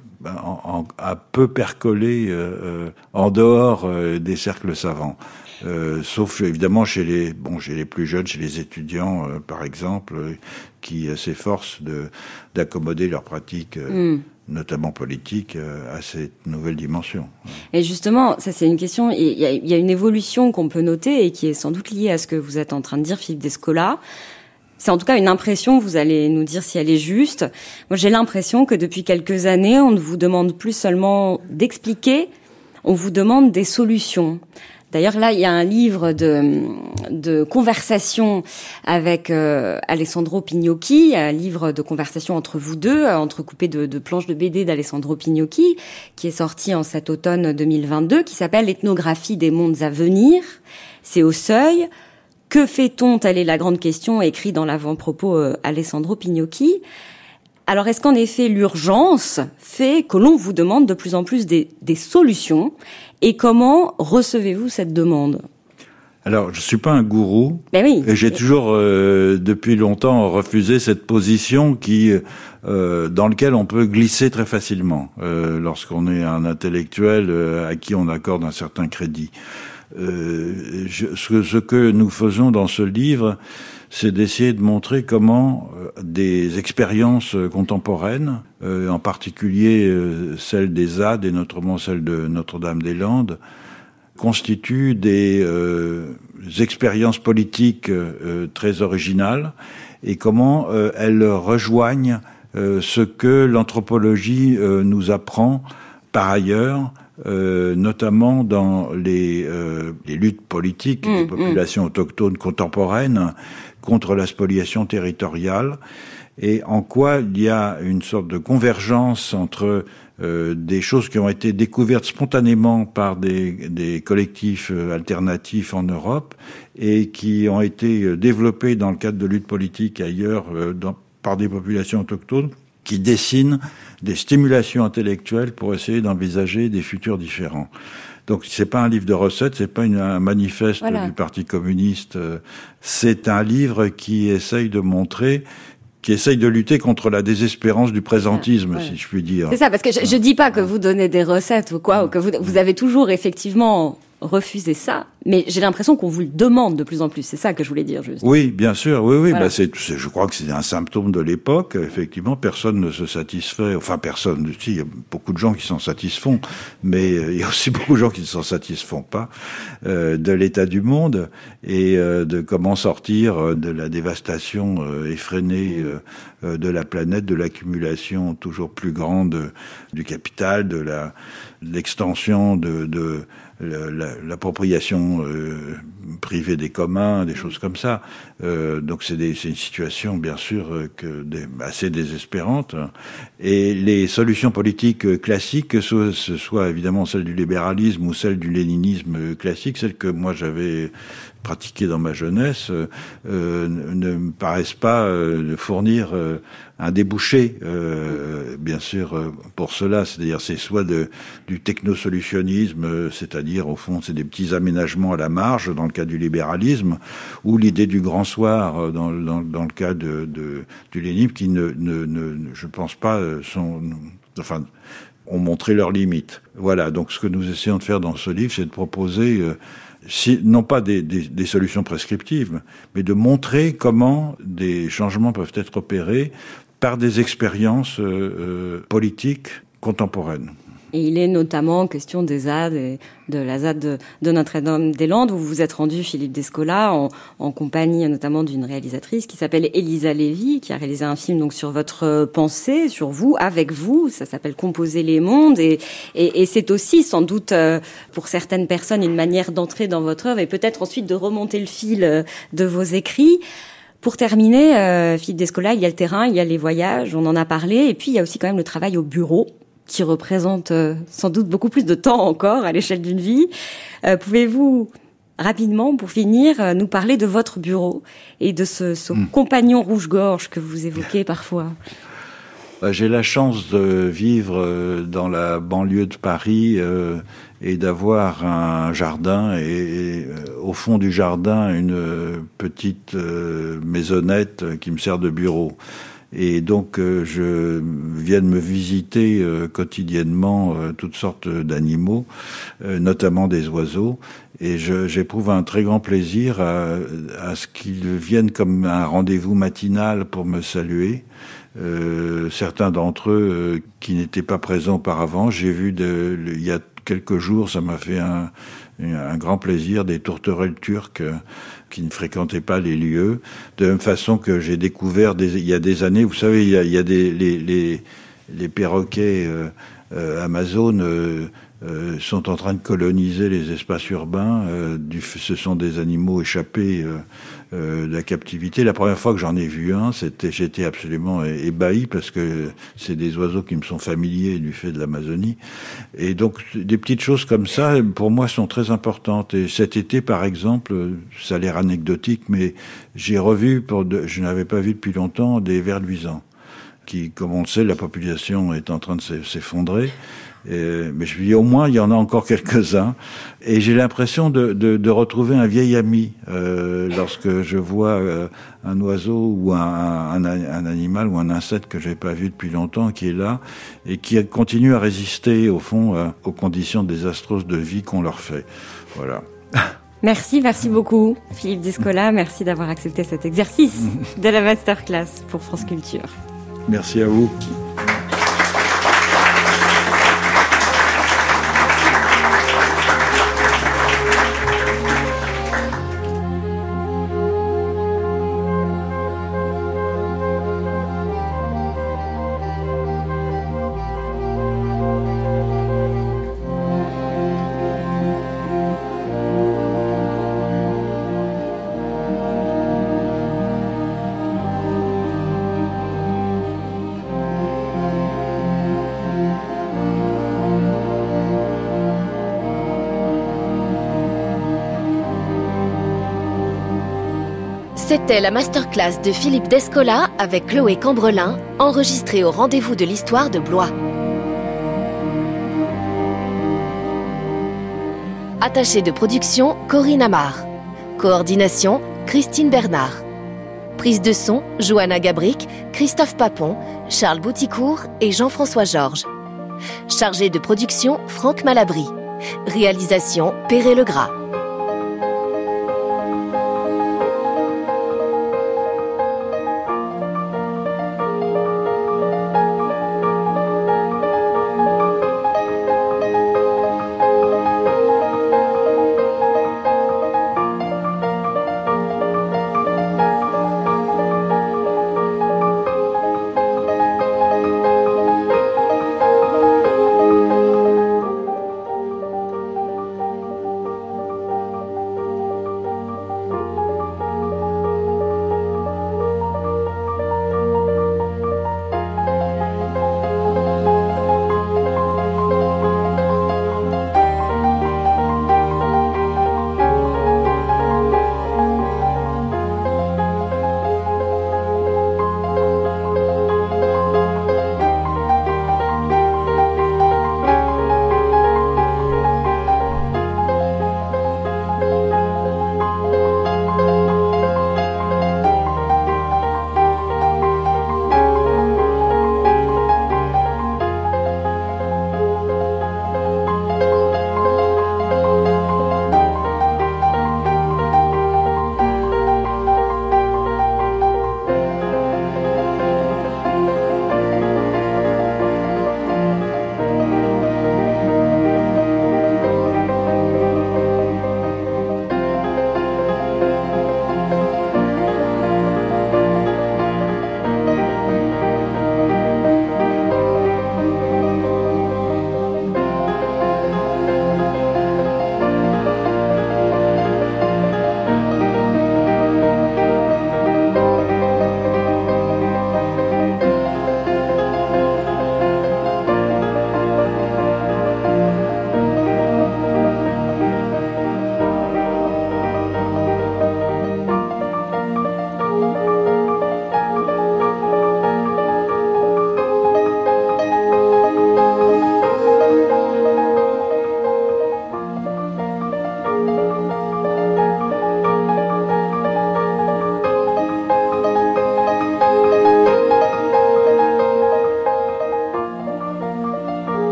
a peu percolé en dehors des cercles savants. Sauf évidemment chez les plus jeunes, chez les étudiants par exemple, qui s'efforcent d'accommoder leurs pratiques, notamment politiques, à cette nouvelle dimension. Et justement, ça c'est une question, il y a une évolution qu'on peut noter et qui est sans doute liée à ce que vous êtes en train de dire, Philippe Descola. C'est en tout cas une impression, vous allez nous dire si elle est juste. Moi j'ai l'impression que depuis quelques années, on ne vous demande plus seulement d'expliquer, on vous demande des solutions. D'ailleurs, là, il y a un livre de conversation avec Alessandro Pignocchi, un livre de conversation entre vous deux, entrecoupé de planches de BD d'Alessandro Pignocchi, qui est sorti en cet automne 2022, qui s'appelle « Ethnographie des mondes à venir ». C'est au Seuil. Que fait-on ? Telle est la grande question, écrit dans l'avant-propos Alessandro Pignocchi. Alors, est-ce qu'en effet, l'urgence fait que l'on vous demande de plus en plus des solutions ? Et comment recevez-vous cette demande ? Alors, je suis pas un gourou, oui. Et j'ai toujours, depuis longtemps, refusé cette position dans laquelle on peut glisser très facilement, lorsqu'on est un intellectuel à qui on accorde un certain crédit. Ce que nous faisons dans ce livre, c'est d'essayer de montrer comment des expériences contemporaines, en particulier celle des ZAD et notamment celle de Notre-Dame-des-Landes, constituent des expériences politiques très originales et comment elles rejoignent ce que l'anthropologie nous apprend par ailleurs, notamment dans les luttes politiques des populations autochtones contemporaines contre la spoliation territoriale, et en quoi il y a une sorte de convergence entre des choses qui ont été découvertes spontanément par des collectifs alternatifs en Europe et qui ont été développés dans le cadre de luttes politiques ailleurs par des populations autochtones qui dessinent des stimulations intellectuelles pour essayer d'envisager des futurs différents. Donc c'est pas un livre de recettes, c'est pas un manifeste du Parti communiste, c'est un livre qui essaye de montrer, qui essaye de lutter contre la désespérance du présentisme, si je puis dire. C'est ça, parce que je dis pas que vous donnez des recettes ou quoi, ou que vous avez toujours effectivement refusé ça, mais j'ai l'impression qu'on vous le demande de plus en plus. C'est ça que je voulais dire, juste. Oui, bien sûr, oui. Voilà. Je crois que c'est un symptôme de l'époque. Effectivement, personne ne se satisfait. Enfin, personne. Si, il y a beaucoup de gens qui s'en satisfont, mais il y a aussi beaucoup de gens qui ne s'en satisfont pas de l'état du monde et de comment sortir de la dévastation effrénée de la planète, de l'accumulation toujours plus grande du capital, de l'extension de l'appropriation privée des communs, des choses comme ça. Donc c'est une situation bien sûr assez désespérante. Et les solutions politiques classiques, que ce soit évidemment celle du libéralisme ou celle du léninisme classique, celle que moi j'avais pratiquée dans ma jeunesse, ne me paraissent pas fournir un débouché, bien sûr, pour cela. C'est-à-dire, c'est soit du technosolutionnisme, c'est-à-dire, au fond, c'est des petits aménagements à la marge, dans le cas du libéralisme, ou l'idée du grand soir, dans le cas du léninisme, qui je pense pas, ont montré leurs limites. Voilà. Donc, ce que nous essayons de faire dans ce livre, c'est de proposer, non pas des solutions prescriptives, mais de montrer comment des changements peuvent être opérés par des expériences politiques contemporaines. Et il est notamment question des ZAD et de la ZAD de Notre-Dame-des-Landes, où vous vous êtes rendu, Philippe Descola, en compagnie notamment d'une réalisatrice qui s'appelle Elisa Lévy, qui a réalisé un film donc sur votre pensée, sur vous, avec vous. Ça s'appelle Composer les mondes. Et c'est aussi, sans doute, pour certaines personnes, une manière d'entrer dans votre œuvre et peut-être ensuite de remonter le fil de vos écrits. Pour terminer, Philippe Descola, il y a le terrain, il y a les voyages, on en a parlé, et puis il y a aussi quand même le travail au bureau, qui représente sans doute beaucoup plus de temps encore à l'échelle d'une vie. Pouvez-vous rapidement, pour finir, nous parler de votre bureau et de ce compagnon rouge-gorge que vous évoquez parfois? J'ai la chance de vivre dans la banlieue de Paris et d'avoir un jardin et au fond du jardin une petite maisonnette qui me sert de bureau. Et donc, je viens de me visiter quotidiennement toutes sortes d'animaux, notamment des oiseaux. Et j'éprouve un très grand plaisir à ce qu'ils viennent comme un rendez-vous matinal pour me saluer. Certains d'entre eux qui n'étaient pas présents auparavant, j'ai vu il y a quelques jours, ça m'a fait un grand plaisir, des tourterelles turques qui ne fréquentaient pas les lieux, de la même façon que j'ai découvert il y a des années, vous savez, il y a les perroquets Amazon sont en train de coloniser les espaces urbains. Ce sont des animaux échappés de la captivité. La première fois que j'en ai vu un, j'étais absolument ébahi parce que c'est des oiseaux qui me sont familiers du fait de l'Amazonie. Et donc, des petites choses comme ça, pour moi, sont très importantes. Et cet été, par exemple, ça a l'air anecdotique, mais j'ai revu, je n'avais pas vu depuis longtemps, des vers luisants qui, comme on le sait, la population est en train de s'effondrer. Mais je me dis, au moins, il y en a encore quelques-uns. Et j'ai l'impression de retrouver un vieil ami lorsque je vois un oiseau ou un animal ou un insecte que je n'ai pas vu depuis longtemps, qui est là et qui continue à résister, au fond, aux conditions désastreuses de vie qu'on leur fait. Voilà. Merci beaucoup, Philippe Descola. Merci d'avoir accepté cet exercice de la masterclass pour France Culture. Merci à vous. C'était la masterclass de Philippe Descola avec Chloé Cambrelin, enregistrée au Rendez-vous de l'Histoire de Blois. Attachée de production, Corinne Amar. Coordination, Christine Bernard. Prise de son, Johanna Gabric, Christophe Papon, Charles Bouticourt et Jean-François Georges. Chargé de production, Franck Malabry. Réalisation, Perret Legras.